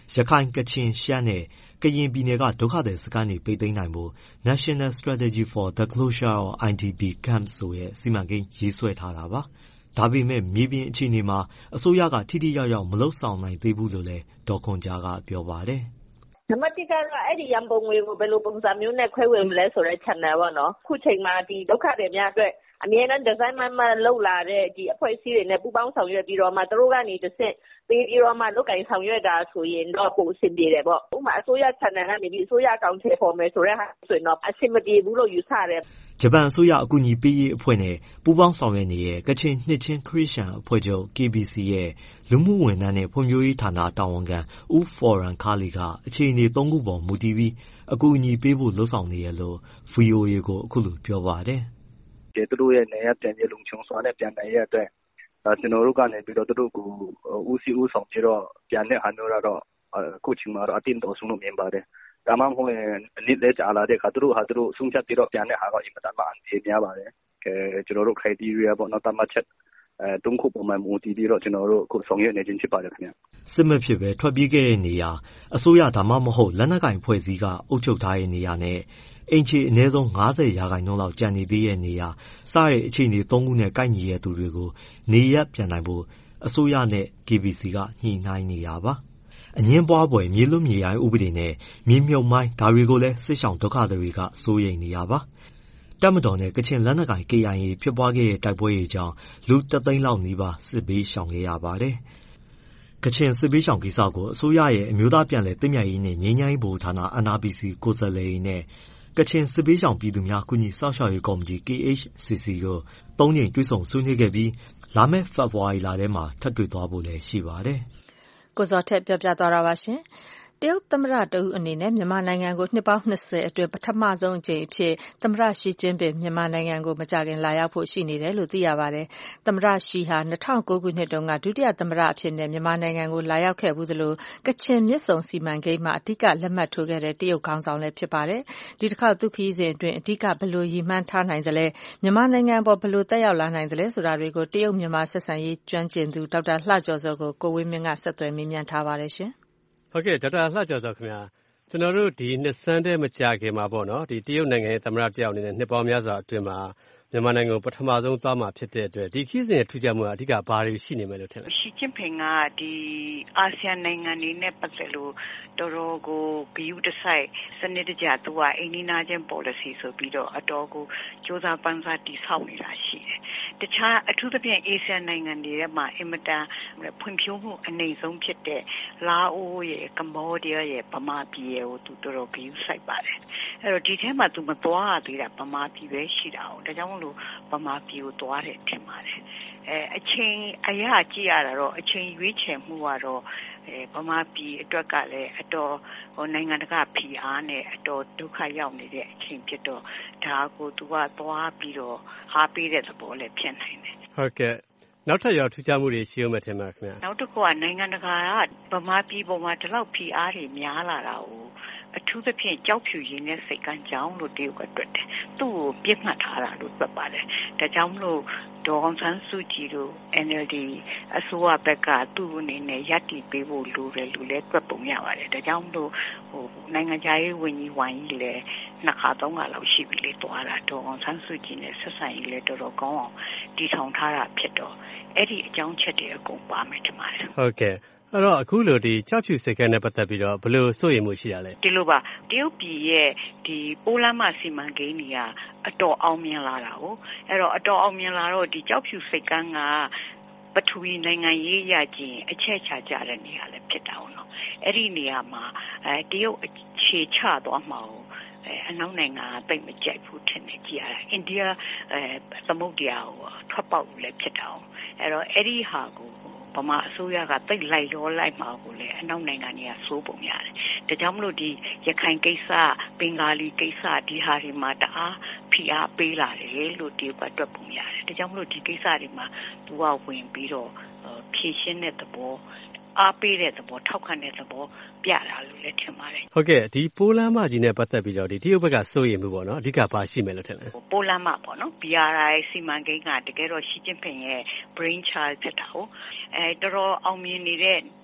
ရခိုင်ကချင်ရှမ်းနဲ့ကရင်ပြည်နယ်ကဒုက္ခသည်စခန်းတွေပိတ်သိမ်းနိုင်ဖို့ National Strategy for the Closure of အိုင် ဒီ ပီ Camps ဆိုတဲ့စီမံကိန်းရေးဆွဲထားတာပါ။ဒါပေမဲ့မြေပြင်အခြေအနေမှာအစိုးရကထိထိရောက်ရောက်မလုပ်ဆောင်နိုင်သေးဘူးလို့လည်းဒေါ်ခွန်ဂျာကပြောပါတယ်နံပါတ်တစ်ကတော့အဲ့ဒီရန်ပုံငွေကိုဘယ်လိုပုံစံမျိုးနဲ့ခွဲဝေမလဲဆိုတဲ့ channel ပေါ့နော်ခုချိန်မှာဒီဒုက္ခတွေများအတွက်အမြဲတမ်း design မှမှလောက်လာတဲ့ဒီအဖွဲ့အစည်းတွေနဲ့ပူးပေါင်းဆောင်ရွက်ပြီးတော့မှတို့ကနေတစ်ဆင့်ပြီးပြီးတော့မှလုတ်ကင်ဆောင်ရွက်တာဆိုရင်တော့ပိုအဆင်ပြေတယ်ပေါ့ဥပမာအစိုးရ channel ကနေပြီးအစိုးရအကောင့်ထဲပေါ်မယ်ဆိုတဲ့ဟာဆိုရင်တော့အဆင်မပြေဘူးလို့ယူဆတယ်ဂျပန်အစိုးရအကူအညီပေးရေးအဖွဲ့နဲ့ပူးပေါင်းဆောင်ရွက်နေတဲ့ကချင်နှစ်ချင်းခရစ်ယာန်အဖွဲ့ချုပ် ကေ ဘီ စီ ရဲ့လူမှုဝန်ထမ်းနဲ့ဖွံ့ဖြိုးရေးဌာနတာဝန်ခံဦးဖော်ရန်ခါလီကအခြေအနေသုံးခုပေါ်မူတည်ပြီးအကူအညီပေးဖို့လှုံ့ဆော်နေရလို့ ဗွီအိုအေကိုအခုလိုပြောပါတယ်။သူတို့ရဲ့နေရပြန်ရလုံခြုံစွာနဲ့ပြန်နိုင်ရတဲ့ကျွန်တော်တို့ကနေပြီးတော့သူတို့ကိုဦးစီးဦးဆောင်ပြီးတော့ပြန်တဲ့ဟာမျိုးတော့အခုချိန်မှာတော့အတင်းတော်ဆုံးလို့မြင်ပါတယ်။ဒါမှမဟုတ်ရင်အနည်းလေးကြာလာတဲ့အခါသူတို့ဟာသူတို့ဆုံးဖြတ်ပြီးတော့ပြန်တဲ့ဟာတော့အင်မတန်မှအန္တရာယ်များပါတယ်။အဲကျွန်တော်တို့ criteria ပေါ့နော်တမချက်အဲတုံးခုပုံမှန်မူတည်ပြီးတော့ကျွန်တော်တို့အခုဆောင်ရွက်နေခြင်းဖြစ်ပါတယ်ခင်ဗျ။စစ်မဖြစ်ပဲထွက်ပြေးခဲ့တဲ့နေရာအစိုးရဒါမှမဟုတ်လက်နက်ကိုင်ဖွဲ့စည်းကအုပ်ချုပ်ထားတဲ့နေရာနဲ့အိမ်ခြေအနည်းဆုံး၅၀ရာခိုင်နှုန်းလောက်ကျန်နေသေးတဲ့နေရာစတဲ့အခြေအနေသုံးခုနဲ့ကိုက်ညီတဲ့သူတွေကိုနေရပ်ပြန်နိုင်ဖို့အစိုးရနဲ့ ကေ ဘီ စီ ကညှိနှိုင်းနေတာပါအငင်းပွားပွဲမြေလွတ်မြေရိုင်းဥပဒေနဲ့မြေမြုပ်မိုင်းဒါတွေကိုလည်းစစ်ရှောင်ဒုက္ခသည်တွေကစိုးရိမ်နေတာပါတပ်မတော်နဲ့ကချင်လက်နက်ကိုင် ကေ အိုင် အေ ဖြစ်ပွားခဲ့တဲ့တိုက်ပွဲတွေကြောင့်လူတစ်သိန်းလောက်နီးပါးစစ်ဘေးရှောင်ခဲ့ရပါတယ်ကချင်စစ်ဘေးရှောင်ကိစ္စကိုအစိုးရရဲ့အမျိုးသားပြန်လည်သင့်မြတ်ရေးနဲ့ငြိမ်းချမ်းရေးဗဟိုဌာန အန် အာർ ပီ စီ ကိုယ်စားလှယ်တွေနဲ့ကချင်စစ်ဘေးရှောင်ပြည်သူများကူညီစောင့်ရှောက်ရေးကော်မတီ ကေ အိတ်ချ် စီ စီ တို့သုံးကြိမ်တွေ့ဆုံဆွေးနွေးခဲ့ပြီးလာမယ့်ဖေဖော်ဝါရီလထဲမှာထပ်တွေ့သွားဖို့လည်းရှိပါတယ်။ကိုဇော်ထက်ပြောပြသွားတာပါရှင်။တရုတ်သမ္မတတဦးအနေနဲ့မြန်မာနိုင်ငံကိုနှစ်ပေါင်း၂၀အတွင်းပထမဆုံးအကြိမ်အဖြစ်သမ္မတရှီကျင်းပင်မြန်မာနိုင်ငံကိုမကြာခင်လာရောက်ဖို့ရှိနေတယ်လို့သိရပါတယ်။သမ္မတရှီဟာ၂၀၀၉ခုနှစ်တုန်းကဒုတိယသမ္မတအဖြစ်နဲ့မြန်မာနိုင်ငံကိုလာရောက်ခဲ့ဘူးသလိုကချင်မြစ်ဆုံစီမံကိန်းမှာအဓိကလက်မှတ်ထိုးခဲ့တဲ့တရုတ်ခေါင်းဆောင်လည်းဖြစ်ပါတယ်။ဒီတစ်ခေါက်သူ့ခရီးစဉ်အတွင်းအဓိကဘယ်လိုရည်မှန်းထားနိုင်သလဲမြန်မာနိုင်ငံပေါ်ဘယ်လိုသက်ရောက်လာနိုင်သလဲဆိုတာတွေကိုတရုတ်မြန်မာဆက်ဆံရေးကျွမ်းကျင်သူဒေါက်တာလှကျော်စောကိုကိုဝင်းမင်းကဆက်သွယ်မေးမြန်းထားပါတယ်ရှင်။ဟုတ်ကဲ့ဒေါက်တာလှကျော်စောခင်ဗျာကျွန်တော်တို့ဒီနှစ်ဆန်းတည်းမကြာခင်မှာပေါ့နော်ဒီတရုတ်နိုင်ငံရဲ့သမ္မတတယောက်အနေနဲ့နှစ်ပေါင်းများစွာအတွင်းမှာမြန်မာနိုင်ငံကိုပထမဆုံးသွားမှာဖြစ်တဲ့အတွက်ဒီခရီးစဉ်ရဲ့ထူးခြားမှုကအဓိကဘာတွေရှိနေမယ်လို့ထင်လဲရှီကျင်းပင်ကဒီအာဆီယံနိုင်ငံတွေနဲ့ပတ်သက်လို့တော်တော်ကိုဂရုတစိုက်စနစ်တကျသူကအိန္ဒိနာချင်း policy ဆိုပြီးတော့အတော်ကိုစ조사ပန်းစားတည်ဆောက်နေတာရှိတယ်တခြားအထူးသဖြင့်အာဆီယံနိုင်ငံတွေထဲမှာအင်မတန်ဖွံ့ဖြိုးမှုအနေဆုံးဖြစ်တဲ့လာအိုရဲ့ကမ္ဘောဒီးယားရဲ့ဗမာပြည်ရဲ့ကိုသူတော်တော်ဂရုစိုက်ပါတယ်အဲ့တော့ဒီထဲမှာသူမသွားသေးတာဗမာပြည်ပဲရှိတာဟုတ်ဒါကြောင့်လို့ဗမာပြည်ကိုသွားတယ်ထင်ပါတယ်အဲအချိန်အရာကြည့်ရတာတော့အချိန်ရွေးချယ်မှုကတော့အဲဗမာပြည်အတွက်ကလည်းအတော်ဟိုနိုင်ငံတကာဖိအားနဲ့အတော်ဒုက္ခရောက်နေတဲ့အချိန်ဖြစ်တော့ဒါကိုသူကသွားပြီးတော့အားပေးတဲ့သဘောလည်းဖြစ်နိုင်တယ်ဟုတ်ကဲ့နောက်ထပ်ရောထူးခြားမှုတွေရှိဦးမယ်ထင်ပါခင်ဗျာနောက်တစ်ခုကနိုင်ငံတကာကဗမာပြည်ပေါ်မှာဒီလောက်ဖိအားတွေများလာတာကိုအထူးသဖြင့်ကြောက်ဖြူရင်းနဲ့စိတ်ကန်းကြောင်းလို့တရုတ်ကတွက်တယ်သူ့ကိုပြစ်မှတ်ထားတာလို့တွက်ပါတယ်ဒါကြောင့်မလို့ဒေါ်အောင်ဆန်းစုကြည်တို့ အန် အယ် ဒီ အစိုးရဘက်ကသူ့အနေနဲ့ရပ်တည်ပေးဖို့လိုတယ်လို့လည်းတွက်ပုံရပါတယ်ဒါကြောင့်မလို့ဟိုနိုင်ငံခြားရေးဝန်ကြီးဝမ်ကြီးလည်းနှစ်ခါသုံးခါလောက်ရှိပြီလေတွားတာဒေါ်အောင်ဆန်းစုကြည်နဲ့ဆက်ဆံရေးလည်းတော်တော်ကောင်းအောင်တည်ထောင်ထားတာဖြစ်တော့အဲ့ဒီအကြောင်းချက်တွေအကုန်ပါမယ်ထင်ပါတယ်ဟုတ်ကဲ့အဲ့တော့အခုလိုဒီကြောက်ဖြူစိတ်ကန်းနဲ့ပတ်သက်ပြီးတော့ဘယ်လိုစိုးရိမ်မှုရှိရလဲဒီလိုပါတရုတ်ပြည်ရဲ့ဒီပိုးလမ်းမစီမံကိန်းတွေကအတော်အောင်မြင်လာတာဟုတ်အဲ့တော့အတော်အောင်မြင်လာတော့ဒီကြောက်ဖြူစိတ်ကန်းကပထဝီနိုင်ငံရေးရခြင်းအချက်ချကြတဲ့နေရာလည်းဖြစ်တာဟုတ်နော်အဲ့ဒီနေရာမှာအဲတရုတ်အခြေချသွားမှာဟုတ်အနောက်နိုင်ငံကတိတ်မကြိုက်ဘူးထင်တယ်ကြည်ရတာအိန္ဒိယအဲသမုဒ္ဒရာကိုထွက်ပေါက်လည်းဖြစ်တာဟုတ်အဲ့တော့အဲ့ဒီဟာကိုဗမာအစိုးရကတိတ်လိုက်လောလိုက်မှာကိုလေအနောက်နိုင်ငံတွေကစိုးပုံရတယ်။ဒါကြောင့်မလို့ဒီရခိုင်ကိစ္စဘင်္ဂါလီကိစ္စဒီဟာတွေမှာတအားဖိအားပေးလာတယ်လို့ဒီဘက်တွက်ပုံရတယ်။ဒါကြောင့်မလို့ဒီကိစ္စတွေမှာသူကဝင်ပြီးတော့ဖြည့်ရှင်းတဲ့သဘောအားပေးတဲ့သဘောထောက်ခံတဲ့သဘောပြတာလို့လည်းထင်ပါတယ်ဟုတ်ကဲ့ဒီပိုးလမ်းမကြီးနဲ့ပတ်သက်ပြီးတော့ဒီတရုတ်ဘက်ကစိုးရိမ်မှုပေါ့နော်အဓိကဘာရှိမယ်လို့ထင်လဲပိုးလမ်းမပေါ့နော် ဘီ အာር အိုင် စီမံကိန်းကတကယ်တော့ရှီကျင်းပင်ရဲ့ brain child ဖြစ်တာဟုတ်အဲတော်တော်အောင်မြင်နေတဲ့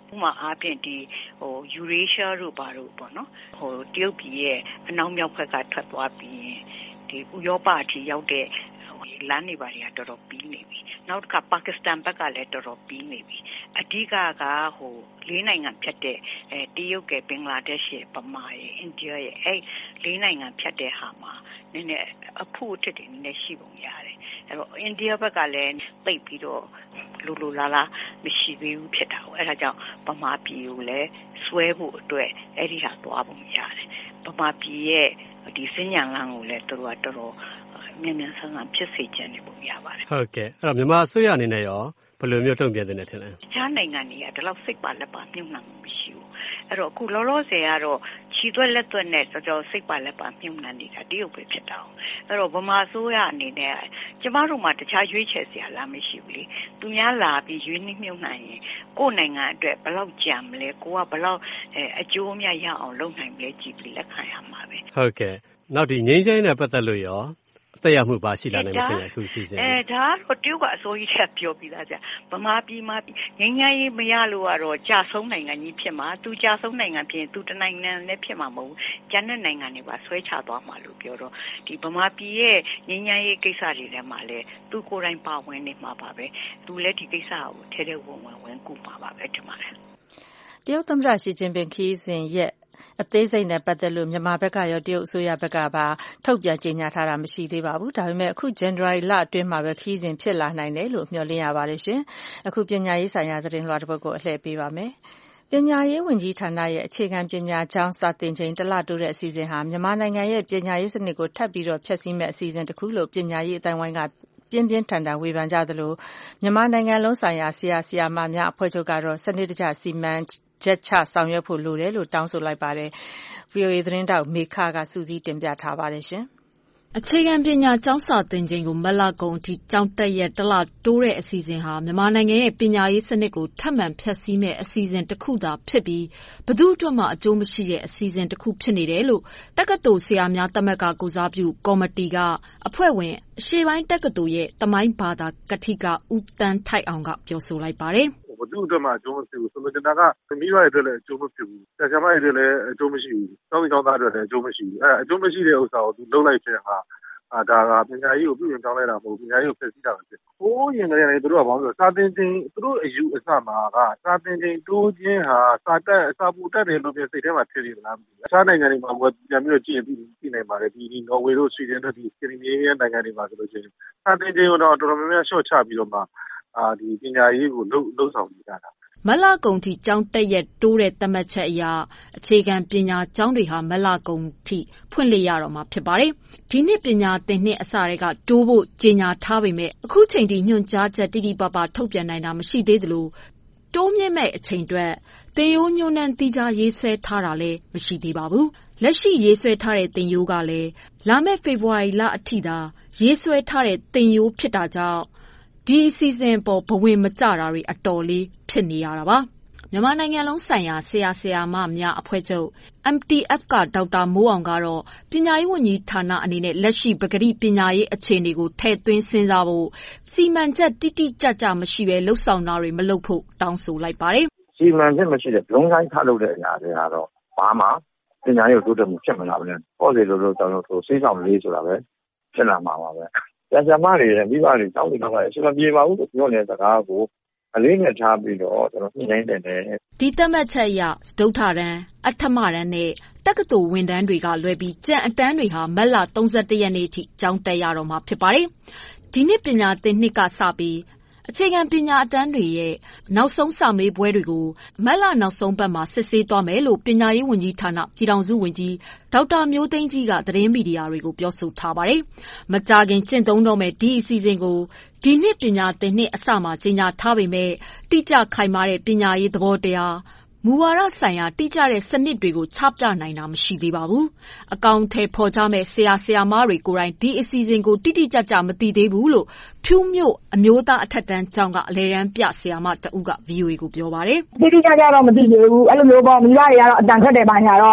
ဥပမာအားဖြင့်ဒီဟို Eurasia တို့ဘာလို့ပေါ့နော်ဟိုတရုတ်ပြည်ရဲ့အနောက်မြောက်ဘက်ကထွက်သွားပြီးရင်ဒီဥရောပအထိရောက်တဲ့လမ်းတွေပါတွေကတော်တော်ပြီးနေပြီနောက်တစ်ခါပါကစ္စတန်ဘက်ကလည်းတော်တော်ပြီးနေပြီအဓိကကဟိုလေးနိုင်ငံဖြတ်တဲ့အဲတရုတ်ကဘင်္ဂလားဒေ့ရှ်ရဲ့ပမာရဲ့အိန္ဒိယရဲ့အဲလေးနိုင်ငံဖြတ်တဲ့ဟာမှာနည်းနည်းအဖို့အထက်တွေနည်းနည်းရှိပုံရတယ်အဲတော့အိန္ဒိယဘက်ကလည်းပိတ်ပြီးတော့လူလူလာလာမရှိသေးဘူးဖြစ်တာ။အဲဒါကြောင့်ပမာပြည်ကိုလည်းဆွဲဖို့အတွက်အဲ့ဒီဟာသွားပုံရတယ်။ပမာပြည်ရဲ့ဒီစဉ္ညာလမ်းကိုလည်းသူတို့ကတော်တော်မြန်မြန်ဆန်ဆန်ဖြစ်စေချင်နေပုံရပါတယ်။ဟုတ်ကဲ့။အဲ့တော့မြန်မာအစိုးရအနေနဲ့ရောဘယ်လိုမျိုးတုံ့ပြန်သင့်တယ်ထင်လဲ။တခြားနိုင်ငံတွေကဒီလောက်စိတ်ပါလက်ပါမြုပ်နှံမှုမရှိဘူး။အဲ့တော့အခုလောလောဆယ်ကတော့ခြေသွက်လက်သွက်နဲ့တော်တော်စိတ်ပါလက်ပါမြုပ်နှံနေတာတရုတ်ပဲဖြစ်တာ။အဲ့တော့ဗမာအစိုးရအနေနဲ့ကျမတို့မှတခြားရွေးချယ်စရာလားမရှိဘူးလေ။သူများလာပြီးရွေးနှိမ့်မြုပ်နှံရင်ကိုယ်နိုင်ငံအတွက်ဘယ်လောက်ကြံမလဲကိုကဘယ်လောက်အကျိုးအမြတ်ရအောင်လုပ်နိုင်မလဲကြည့်ပြီးလက်ခံရမှာပဲ။ဟုတ်ကဲ့။နောက်ဒီငင်းချိုင်းနဲ့ပတ်သက်လို့ရောသက်ရောက်မှုပါရှိလာနိုင်မှာတင်အခုရှိစေ။အဲဒါတော့တရုတ်ကအစိုးရကပြောပြီးသားကြာ။ဗမာပြည်မှာငင်းငယ်ရေးမရလို့ကတော့ကြာဆုံးနိုင်ငံကြီးဖြစ်မှာသူကြာဆုံးနိုင်ငံဖြစ်ရင်သူတနိုင်ငံနဲ့ဖြစ်မှာမဟုတ်ဘူး။ကျန်တဲ့နိုင်ငံတွေပါဆွဲချသွားမှာလို့ပြောတော့ဒီဗမာပြည်ရဲ့ငင်းငယ်ရေးကိစ္စတွေထဲမှာလည်းသူကိုယ်တိုင်ပါဝင်နေမှာပါပဲ။သူလည်းဒီကိစ္စကိုထဲထဲဝင်ဝင်ဝင်ကူမှာပါပဲဒီမှာလေ။တရုတ်သမ္မတရှီကျင်းပင်ခီးစဉ်ရဲ့အသေးစိတ်နဲ့ပတ်သက်လို့မြန်မာဘက်ကရောတရုတ်အစိုးရဘက်ကပါထုတ်ပြန်ကြေညာထားတာမရှိသေးပါဘူး။ဒါပေမဲ့အခု January လအတွင်းမှာပဲခီးစဉ်ဖြစ်လာနိုင်တယ်လို့မျှော်လင့်ရပါတယ်ရှင်။အခုပညာရေးဆိုင်ရာသတင်းလွှာတစ်ပုဒ်ကိုအလှည့်ပေးပါမယ်။ပညာရေးဝန်ကြီးဌာနရဲ့အခြေခံပညာကျောင်းစာသင်ချိန်တစ်လတိုးတဲ့အစီအစဉ်ဟာမြန်မာနိုင်ငံရဲ့ပညာရေးစနစ်ကိုထပ်ပြီးတော့ဖျက်ဆီးမဲ့အစီအစဉ်တစ်ခုလို့ပညာရေးအတိုင်းဝိုင်းကပြင်းပြင်းထန်ထန်ဝေဖန်ကြသလိုမြန်မာနိုင်ငံလုံးဆိုင်ရာဆရာဆရာမများအဖွဲ့ချုပ်ကတော့စနစ်တကျစီမံချက်ချဆောင်ရွက်ဖို့လိုတယ်လို့တောင်းဆိုလိုက်ပါတယ်။ ဗွီအိုအေသတင်းတောက်မေခကစုစည်းတင်ပြထားပါတယ်ရှင်။အခြေခံပညာကျောင်းစာသင်ချိန်ကိုမတ်လကုန်အထိကျောင်းတက်ရက်တစ်လတိုးတဲ့အစီအစဉ်ဟာမြန်မာနိုင်ငံရဲ့ပညာရေးစနစ်ကိုထပ်မံဖျက်ဆီးမဲ့အစီအစဉ်တစ်ခုသာဖြစ်ပြီးဘယ်သူအတွက်မှအကျိုးမရှိတဲ့အစီအစဉ်တစ်ခုဖြစ်နေတယ်လို့တက္ကသိုလ်ဆရာများသမဂ္ဂကိုစားပြုကော်မတီကအဖွဲ့ဝင်အရှေ့ပိုင်းတက္ကသိုလ်ရဲ့သမိုင်းဘာသာကတိကဦးတန်းထိုက်အောင်ကပြောဆိုလိုက်ပါတယ်။ဘယ်သူ့အတွက်မှအကျိုးမရှိဘူးဆိုတော့ဒါကမိဘတွေအတွက်လည်းအကျိုးမဖြစ်ဘူးဆရာဆရာမတွေအတွက်လည်းအကျိုးမရှိဘူးကျောင်းသူကျောင်းသားတွေလည်းအကျိုးမရှိဘူးအဲအကျိုးမရှိတဲ့ဥစ္စာကိုသူလုပ်လိုက်တဲ့ဟာအာဒါကပညာရေးကိုပြုပြင်ပြောင်းလဲတာမဟုတ်ဘူးပညာရေးကိုဖျက်ဆီးတာပဲဖြစ်။ဟိုးရင်လည်းသူတို့ကဘာလို့စာသင်ချိန်သူတို့အယူအဆမှာကစာသင်ချိန်တိုးခြင်းဟာစာတက်စာပူတက်တယ်လို့ပြစိတ်ထဲမှာထည့်နေမလားမသိဘူး။အခြားနိုင်ငံတွေမှာပြန်ပြီးတော့ကြည့်ရင်သိနိုင်ပါတယ်ဒီဒီနော်ဝေတို့ဆွီဒင်တို့ဒီစကင်ဒီနေးဗီးယားနိုင်ငံတွေမှာဆိုလို့ရှိရင်စာသင်ချိန်ကိုတော့တော်တော်များများရှော့ချပြီးတော့မှအာဒီပညာရေးကိုလှုပ်လှုပ်ဆောင်နေကြတာမလကုံထိကျောင်းတက်ရက်တိုးတဲ့သတ်မှတ်ချက်အရအခြေခံပညာကျောင်းတွေဟာမလကုံထိဖွင့်လှစ်ရတော့မှာဖြစ်ပါတယ်။ဒီနှစ်ပညာသင်နှစ်အစတွေကတိုးဖို့ကြေညာထားပေမဲ့အခုချိန်ထိညွှန်ကြားချက်တိတိပပထုတ်ပြန်နိုင်တာမရှိသေးသလိုတိုးမြင့်မဲ့အချိန်အတွက်သင်ရိုးညွှန်းနှံတိကျရေးဆွဲထားတာလည်းမရှိသေးပါဘူး။လက်ရှိရေးဆွဲထားတဲ့သင်ရိုးကလည်းလာမယ့်ဖေဖော်ဝါရီလအထိသာရေးဆွဲထားတဲ့သင်ရိုးဖြစ်တာကြောင့်ဒီအစီအစဉ်ပေါ်ဘဝင်မကျတာတွေအတော်လေးဖြစ်နေရတာပါမြန်မာနိုင်ငံလုံးဆိုင်ရာဆရာဆရာမများအဖွဲ့ချုပ် M T F ကဒေါက်တာမိုးအောင်ကတော့ပညာရေးဝန်ကြီးဌာနအနေနဲ့လက်ရှိပဂတိပညာရေးအခြေအနေကိုထည့်သွင်းစဉ်းစားဖို့စီမံချက်တိတိကျကျမရှိဘဲလှုပ်ဆောင်တာတွေမလုပ်ဖို့တောင်းဆိုလိုက်ပါတယ်စီမံချက်မရှိတဲ့လုံးတိုင်းထားလုပ်တဲ့အရာတွေကတော့ဘာမှပညာရေးကိုတိုးတက်မှုဖြစ်မလာဘူးလေပေါ့လေလို့လို့တောင်းလို့ဆိုစိတ်ဆောင်လေးဆိုတာပဲဖြစ်လာမှာပါပဲဆရာဆရာမတွေနဲ့မိဘတွေတောင်းတတော့အရှင်မပြေပါဘူးလို့ပြောနေတဲ့စကားကိုအလေးနဲ့ထားပြီးတော့ကျွန်တော်ညှိနှိုင်းတယ်ဒီသတ်မှတ်ချက်အရစတုထတန်းအထမတန်းနဲ့တက္ကသိုလ်ဝန်ထမ်းတွေကလွဲပြီးကြံအတန်းတွေဟာမတ်လ၃၁ရက်နေ့ထိကျောင်းတက်ရတော့မှာဖြစ်ပါတယ်ဒီနှစ်ပညာသင်နှစ်ကစပြီးအခြေခံပညာအတန်းတွေရဲ့နောက်ဆုံးစာမေးပွဲတွေကိုမတ်လနောက်ဆုံးပတ်မှာစစ်ဆေးသွားမယ်လို့ပညာရေးဝန်ကြီးဌာနပြည်ထောင်စုဝန်ကြီးဒေါက်တာမျိုးသိန်းကြီးကသတင်းမီဒီယာတွေကိုပြောဆိုထားပါတယ်။မကြာခင်ကျင့်သုံးတော့မဲ့ဒီအစီအစဉ်ကိုဒီနှစ်ပညာသင်နှစ်အစမှာကြေညာထားပေမဲ့တိကျခိုင်မာတဲ့ပညာရေးသဘောတရားမူဝါဒဆိုင်ရာတိကျတဲ့စနစ်တွေကိုချပြနိုင်တာမရှိသေးပါဘူး။အကောင့်ထဲပေါ်ကြမဲ့ဆရာဆရာမတွေကိုယ်တိုင်ဒီအစီအစဉ်ကိုတိတိကျကျမသိသေးဘူးလို့ဖြူးမြို့အမျိုးသားအထက်တန်းကျောင်းကအလဲတန်းပြဆရာမတဦးက V O A ကိုပြောပါတယ်။တိတိကျကျတော့မသိသေးဘူး။အဲ့လိုမျိုးပေါ့မိဘတွေကတော့အတန်ခတ်တယ်ပါညာတော့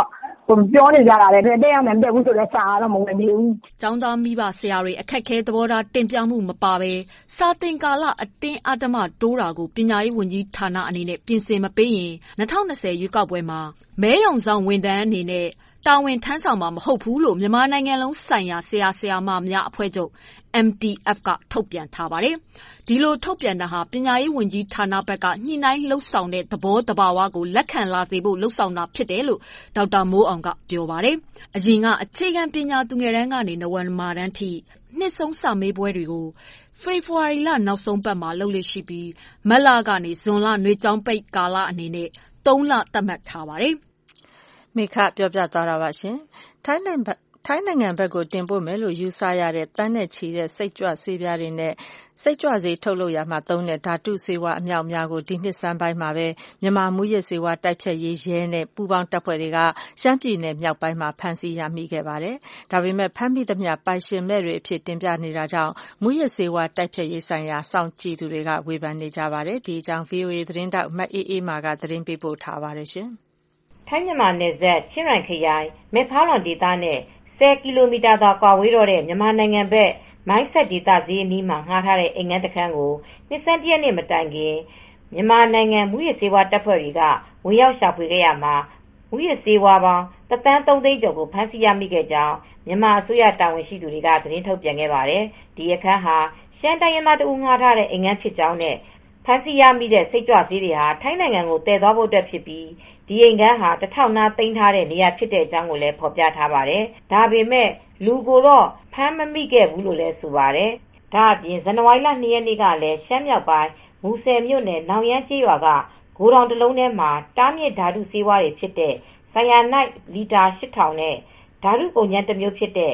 ပြောနေကြတာလေတဲ့ရမယ်မတက်ဘူးဆိုတော့စာတော့မဝင်ဘူး။ကျောင်းသားမိဘဆရာတွေအခက်ခဲသဘောထားတင်ပြမှုမပါဘဲစာသင်ကာလအတင်းအဓမ္မတိုးတာကိုပညာရေးဝန်ကြီးဌာနအနေနဲ့ပြင်ဆင်မပေးရင်၂၀၂၀ရွေးကောက်ပွဲမှာမဲရုံဆောင်ဝန်ထမ်းအနေနဲ့တာဝန်ထမ်းဆောင်မှာမဟုတ်ဘူးလို့မြန်မာနိုင်ငံလုံးဆိုင်ရာဆရာဆရာမများအဖွဲ့ချုပ် M T F ကထုတ်ပြန်ထားပါတယ်။ဒီလိုထုတ်ပြန်တာဟာပညာရေးဝန်ကြီးဌာနဘက်ကညှိနှိုင်းလှုပ်ဆောင်တဲ့သဘောတဘာဝကိုလက်ခံလာစေဖို့လှုပ်ဆောင်တာဖြစ်တယ်လို့ဒေါက်တာမိုးအောင်ကပြောပါတယ်။အရင်ကအခြေခံပညာသူငယ်တန်းကနေနဝမာတန်းထိနှစ်ဆုံးစာမေးပွဲတွေကိုဖေဖော်ဝါရီလနောက်ဆုံးပတ်မှာလုပ်လို့ရှိပြီးမတ်လကနေဇွန်လနှွေးကျောင်းပိတ်ကာလအနေနဲ့သုံးလသတ်မှတ်ထားပါတယ်။မိခပြောပြသွားတာပါရှင်။ထိုင်းနိုင်ငံထိုင်းနိုင်ငံဘက်ကိုတင်ပို့မယ်လို့ယူဆရတဲ့တန်းနဲ့ချီတဲ့စိတ်ကြွဆေးပြားတွေနဲ့စိတ်ကြွဆေးထုတ်လုပ်ရာမှာသုံးတဲ့ဓာတုဆေးဝါးအမြောက်အများကိုဒီနှစ်ဆန်းပိုင်းမှာပဲမြန်မာမူရစ်ဆေးဝါးတိုက်ဖျက်ရေးရဲနဲ့ပူးပေါင်းတပ်ဖွဲ့တွေကရှမ်းပြည်နယ်မြောက်ပိုင်းမှာဖမ်းဆီးရမိခဲ့ပါတယ်။ဒါပေမဲ့ဖမ်းမိသမျှပိုင်ရှင်မဲ့တွေအဖြစ်တင်ပြနေတာကြောင့်မူရစ်ဆေးဝါးတိုက်ဖျက်ရေးဆိုင်ရာစောင့်ကြည့်သူတွေကဝေဖန်နေကြပါတယ်။ဒီအကြောင်း ဗွီအိုအေ သတင်းထောက်မအေးအေးမာကသတင်းပေးပို့ထားပါတယ်ရှင်။ထိုင်းမြန်မာနယ်စပ်ချင်းရိုင်ခရိုင်မဲဖာလွန်ဒေသနဲ့ဆယ်ကီလိုမီတာသာကွာဝေးတော့တဲ့မြန်မာနိုင်ငံဘက်မိုင်းဆက်ဒေသဈေးအနီးမှာငှားထားတဲ့အိမ်ငန်းတစ်ခန်းကိုနှစ်ဆန်းတရက်နေ့မတိုင်ခင်မြန်မာနိုင်ငံမူရစ်ဆေးဝါးတပ်ဖွဲ့တွေကဝင်ရောက်ရှာဖွေခဲ့ရမှာမူရစ်ဆေးဝါးပေါင်းတစ်သန်းသုံးသိန်းကျော်ကိုဖမ်းဆီးရမိခဲ့ကြောင်းမြန်မာအစိုးရတာဝန်ရှိသူတွေကသတင်းထုတ်ပြန်ခဲ့ပါတယ်။ဒီအခန်းဟာရှမ်းတိုင်းရင်းသားတဦးငှားထားတဲ့အိမ်ငန်းဖြစ်ကြောင်းနဲ့ဖမ်းဆီးရမိတဲ့စိတ်ကြွဆေးတွေဟာထိုင်းနိုင်ငံကိုတည်သွားဖို့အတွက်ဖြစ်ပြီးဒီအိမ်ကန်းဟာတထောင်နာသိမ်းထားတဲ့နေရာဖြစ်တဲ့အကြောင်းကိုလည်းဖော်ပြထားပါတယ်။ဒါပေမဲ့လူကိုတော့ဖမ်းမမိခဲ့ဘူးလို့လည်းဆိုပါတယ်။ဒါအပြင်ဇန်နဝါရီလ၂ရက်နေ့ကလည်းရှမ်းမြောက်ပိုင်းမူဆယ်မြို့နယ်နောင်ရမ်းကျေးရွာကဂိုဒေါင်တစ်လုံးထဲမှာတားမြစ်ဓာတုဆေးဝါးတွေဖြစ်တဲ့ဆာယာနိုက်လီတာရှစ်ထောင်နဲ့ဓာတုကုန်ကြမ်းတစ်မျိုးဖြစ်တဲ့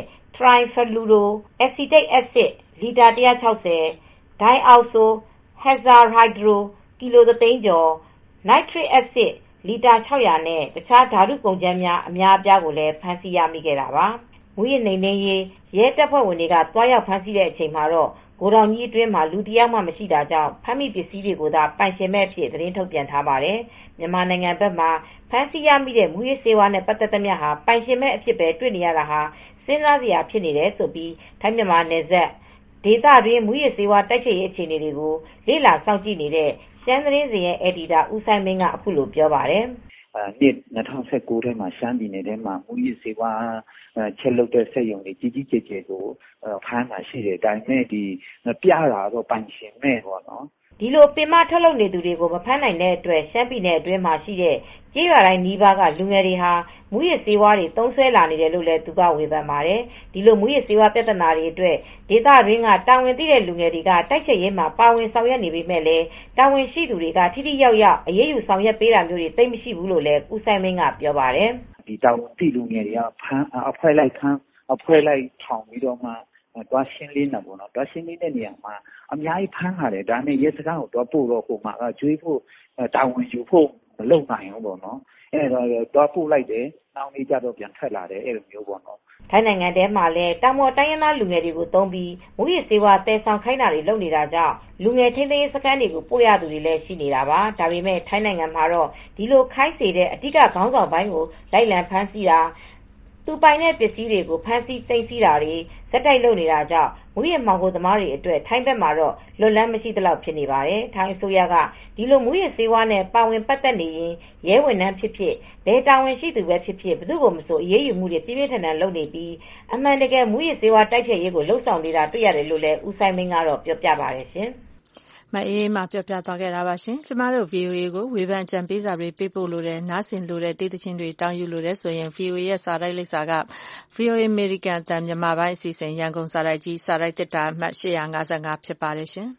Trifluoroacetic acid လီတာတစ်ရာ၆၀ Dialso hexahydro ကီလိုတစ်သိန်းကျော် Nitric acidလီတာ၆၀၀နဲ့တခြားဓာတုကုန်ကြမ်းများအများအပြားကိုလည်းဖမ်းဆီးရမိခဲ့တာပါ။မူရစ်နှိမ်နင်းရေးရဲတပ်ဖွဲ့ဝင်တွေကတွားရောက်ဖမ်းဆီးတဲ့အချိန်မှာတော့ဂိုဒေါင်ကြီးအတွင်းမှာလူတယောက်မှမရှိတာကြောင့်ဖမ်းမိပစ္စည်းတွေကိုသာပိုင်ရှင်မဲ့ဖြစ်သတင်းထုတ်ပြန်ထားပါတယ်။မြန်မာနိုင်ငံဘက်မှာဖမ်းဆီးရမိတဲ့မူရစ်ဆေးဝါးနဲ့ပတ်သက်သမျှဟာပိုင်ရှင်မဲ့အဖြစ်ပဲတွေ့နေရတာဟာစဉ်းစားစရာဖြစ်နေတယ်ဆိုပြီးထိုင်းမြန်မာနယ်စပ်ဒေသတွင်းမူရစ်ဆေးဝါးတိုက်ဖျက်ရေးအခြေအနေတွေကိုလေ့လာစောင့်ကြည့်နေတဲ့ရှမ်းသတင်းစဉ်ရဲ့အယ်ဒီတာဦးဆိုင်မင်းကအခုလိုပြောပါတယ်။နှစ်၂၀၁၉ထဲမှာရှမ်းပြည်နယ်ထဲမှာမူရစ်ဆေးဝါးချက်လုပ်တဲ့စက်ရုံတွေကြီးကြီးကျယ်ကျယ်ကိုဖမ်းတာရှိတယ်။ဒါပေမဲ့ဒီပြတာတော့ပိုင်ရှင်မဲ့ပေါ့နော်။ဒီလိုပင်မထုတ်လုပ်နေသူတွေကိုမဖမ်းနိုင်တဲ့အတွက်ရှမ်းပြည်နယ်အတွင်းမှာရှိတဲ့ကျေးရွာတိုင်းနီးပါးကလူငယ်တွေဟာမူရစ်ဆေးဝါးတွေသုံးစွဲလာနေတယ်လို့လည်းသူကဝေဖန်ပါတယ်။ဒီလိုမူရစ်ဆေးဝါးပြဿနာတွေအတွက်ဒေသတွင်းကတာဝန်သိတဲ့လူငယ်တွေကတိုက်ချက်ရေးမှာပါဝင်ဆောင်ရွက်နေပေမဲ့လည်းတာဝန်ရှိသူတွေကထိထိရောက်ရောက်အရေးယူဆောင်ရွက်ပေးတာမျိုးတွေသိမရှိဘူးလို့လည်းဦးဆိုင်မင်းကပြောပါတယ်။ဒီတာဝန်သိလူငယ်တွေကဖမ်းအဖွဲ့လိုက်ခန်းအဖွဲ့လိုက်ထောင်ပြီးတော့မှတွားရှင်းလင်းတာပေါ့နော်တွားရှင်းလင်းတဲ့နေရာမှာအများကြီးဖမ်းလာတယ်ဒါနဲ့ရဲစခန်းကိုတွားပို့တော့ဟိုမှာကကျွေးဖို့တာဝန်ယူဖို့မလုပ်နိုင်ဘူးပေါ့နော်အဲ့တော့တွားပို့လိုက်တယ်နောက်နေ့ကျတော့ပြန်ထွက်လာတယ်အဲ့လိုမျိုးပေါ့နော်ထိုင်းနိုင်ငံထဲမှာလည်းတာမော်တိုင်းရင်းသားလူငယ်တွေကိုသုံးပြီးမူရစ်ဆေးဝါးတည်ဆောင်ခိုင်းတာတွေလုပ်နေတာကြောင့်လူငယ်ထိန်းသိမ်းရေးစခန်းတွေကိုပို့ရသူတွေလည်းရှိနေတာပါဒါပေမဲ့ထိုင်းနိုင်ငံမှာတော့ဒီလိုခိုင်းစေတဲ့အဓိကခေါင်းဆောင်ပိုင်းကိုလိုက်လံဖမ်းဆီးတာသူပိုင်တဲ့ပစ္စည်းတွေကိုဖမ်းဆီးသိမ်းဆည်းတာတွေဇက်တိုက်လုပ်နေတာကြောင့်မူရစ်မှောင်ခိုသမားတွေအတွက်ထိုင်းဘက်မှာတော့လွတ်လန်းမရှိသလောက်ဖြစ်နေပါတယ်။ထိုင်းအစိုးရကဒီလိုမူရစ်ဆေးဝါးနဲ့ပါဝင်ပတ်သက်နေရင်ရဲဝန်ထမ်းဖြစ်ဖြစ်ဘယ်တာဝန်ရှိသူပဲဖြစ်ဖြစ်ဘယ်သူ့ကိုမဆိုအရေးယူမှုတွေပြင်းပြင်းထန်ထန်လုပ်နေပြီးအမှန်တကယ်မူရစ်ဆေးဝါးတိုက်ဖျက်ရေးကိုလှုံ့ဆော်နေတာတွေ့ရတယ်လို့လည်းဦးဆိုင်မင်းကတော့ပြောပြပါတယ်ရှင်။မအေးမှပြောပြသွားခဲ့တာပါရှင်ကျမတို့ ဗီအိုအေ ကိုဝေဖန်ကြံပေးစာတွေပေးပို့လို့တဲ့နားဆင်လို့တဲ့တေးသချင်းတွေတောင်းယူလို့တဲ့ဆိုရင် ဗီအိုအေ ရဲ့စာတိုက်လိပ်စာက ဗီအိုအေ American အသံမြန်မာပိုင်းအစီအစဉ်ရန်ကုန်စာတိုက်ကြီးစာတိုက်တစ်တာအမှတ်၈၅၅ဖြစ်ပါတယ်ရှင်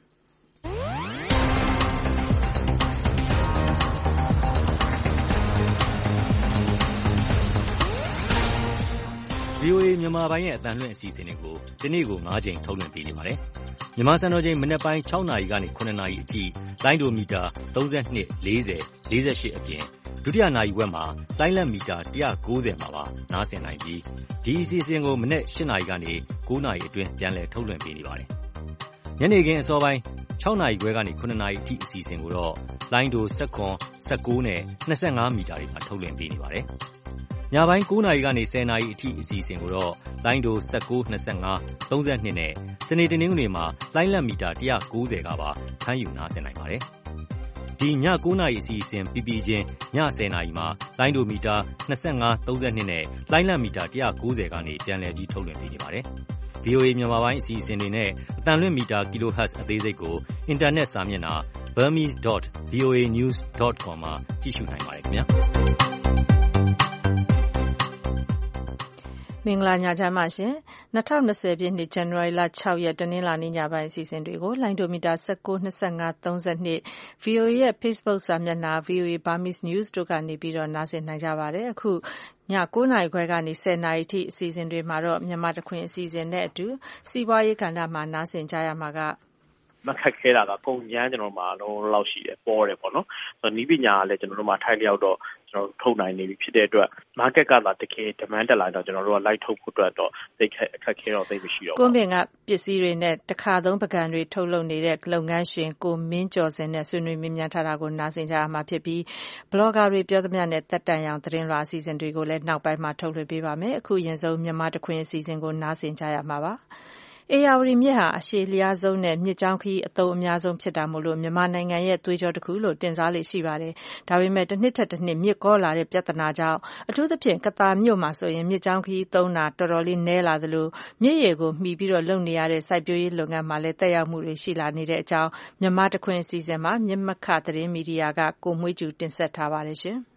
ဗီအိုအေ မြန်မာပိုင်းရဲ့အသံလွှင့်အစီအစဉ်တွေကိုဒီနေ့ကို၅ကြိမ်ထုတ်လွှင့်ပေးနေပါတယ်။မြန်မာစံတော်ချိန်မနက်ပိုင်း၆နာရီကနေ၇နာရီအထိလိုင်းဒိုမီတာ၃၂ ၄၀ ၄၈အပြင်ဒုတိယနာရီဝက်မှာလိုင်းလက်မီတာ၁၉၀မှာပါနားဆင်နိုင်ပြီးဒီအစီအစဉ်ကိုမနက်၈နာရီကနေ၉နာရီအတွင်းပြန်လည်ထုတ်လွှင့်ပေးနေပါတယ်။ညနေခင်းအစောပိုင်း၆နာရီခွဲကနေ၇နာရီအထိအစီအစဉ်ကိုတော့လိုင်းဒို၁၇ ၁၉နဲ့၂၅မီတာတွေမှာထုတ်လွှင့်ပေးနေပါတယ်။ညပိုင်းကိုးနာရီကနေဆယ်နာရီအထိအစီအစဉ်ကိုတော့လိုင်းဒို၁၉ ၂၅ ၃၂နဲ့စနေတနင်္ဂနွေမှာလိုင်းလတ်မီတာ၁၉၀ကပါဖမ်းယူနားဆင်နိုင်ပါတယ်။ဒီညကိုးနာရီအစီအစဉ်ပြီးပြီးချင်းညဆယ်နာရီမှာလိုင်းဒိုမီတာ၂၅ ၃၂နဲ့လိုင်းလတ်မီတာ၁၉၀ကနေပြန်လည်ပြီးထုတ်လွှင့်ပေးနေပါတယ်။ ဗွီအိုအေ မြန်မာပိုင်းအစီအစဉ်တွေနဲ့အသံလွှင့်မီတာ kilohertz အသေးစိတ်ကိုအင်တာနက်စာမျက်နှာ burmese dot voa news dot com မှာကြည့်ရှုနိုင်ပါတယ်ခင်ဗျာ။မင်္ဂလာညချမ်းပါရှင်။၂၀၂၀ပြည့်နှစ်ဇန်နဝါရီလ၆ရက်တနင်္လာနေ့ညပိုင်းအစီအစဉ်တွေကိုလိုင်းဒိုမီတာ၁၉ ၂၅ ၃၂ ဗွီအိုအေရဲ့ Facebook စာမျက်နှာ ဗွီအိုအေ Burmese News တို့ကနေပြီးတော့နားဆင်နိုင်ကြပါတယ်။အခုညကိုးနာရီခွဲကနေဆယ်နာရီထိအစီအစဉ်တွေမှာတော့မြန်မာတခွင်အစီအစဉ်နဲ့အတူစီးပွားရေးကဏ္ဍမှာနားဆင်ကြရမှာကမခက်ခဲတာကကုန်ကျန်းကျွန်တော်တို့မှာလုံးလောက်ရှိတယ်ပေါ်တယ်ပေါ့နော်။ဆိုတော့ဤပညာကလည်းကျွန်တော်တို့မှာထိုက်လျောက်တော့ကျွန်တော်ထုတ်နိုင်နေပြီဖြစ်တဲ့အတွက် market ကသာတကယ် demand တက်လာတော့ကျွန်တော်တို့က light ထုတ်ဖို့အတွက်တော့သိအခက်ခဲတော့သိမရှိတော့ဘူး။ကွန်ပင်ကပစ္စည်းတွေနဲ့တခါသုံးပကံတွေထုတ်လုပ်နေတဲ့လုပ်ငန်းရှင်ကိုမင်းကျော်စင်နဲ့ဆွေးနွေးမြန်းထားတာကိုနားဆင်ကြရမှာဖြစ်ပြီး blogger တွေပြောသမျှနဲ့တက်တန်ရောင်သတင်းလွှာအစီအစဉ်တွေကိုလည်းနောက်ပိုင်းမှာထုတ်လွှင့်ပေးပါမယ်။အခုရင်ဆုံးမြန်မာတခွင်အစီအစဉ်ကိုနားဆင်ကြရမှာပါ။ဧရာဝတီမြစ်ဟာအရှည်လျားဆုံးနဲ့မြစ်ကြောင်းခရီးအသုံးအများဆုံးဖြစ်တာမို့လို့မြန်မာနိုင်ငံရဲ့သွေးကြောတစ်ခုလို့တင်စားလေ့ရှိပါတယ်။ဒါပေမဲ့တစ်နှစ်ထက်တစ်နှစ်မြစ်ကောလာတဲ့ပြဿနာကြောင့်အထူးသဖြင့်ကသာမြို့မှာဆိုရင်မြစ်ကြောင်းခရီးသုံးတာတော်တော်လေးနည်းလာသလိုမြစ်ရေကိုမှီပြီးတော့လုပ်နေရတဲ့စိုက်ပျိုးရေးလုပ်ငန်းမှာလည်းတက်ရောက်မှုတွေရှိလာနေတဲ့အကြောင်းမြန်မာတခွင်အစီအစဉ်မှာမြစ်မခသတင်းမီဒီယာကကိုမွေးကျူတင်ဆက်ထားပါတယ်ရှင်။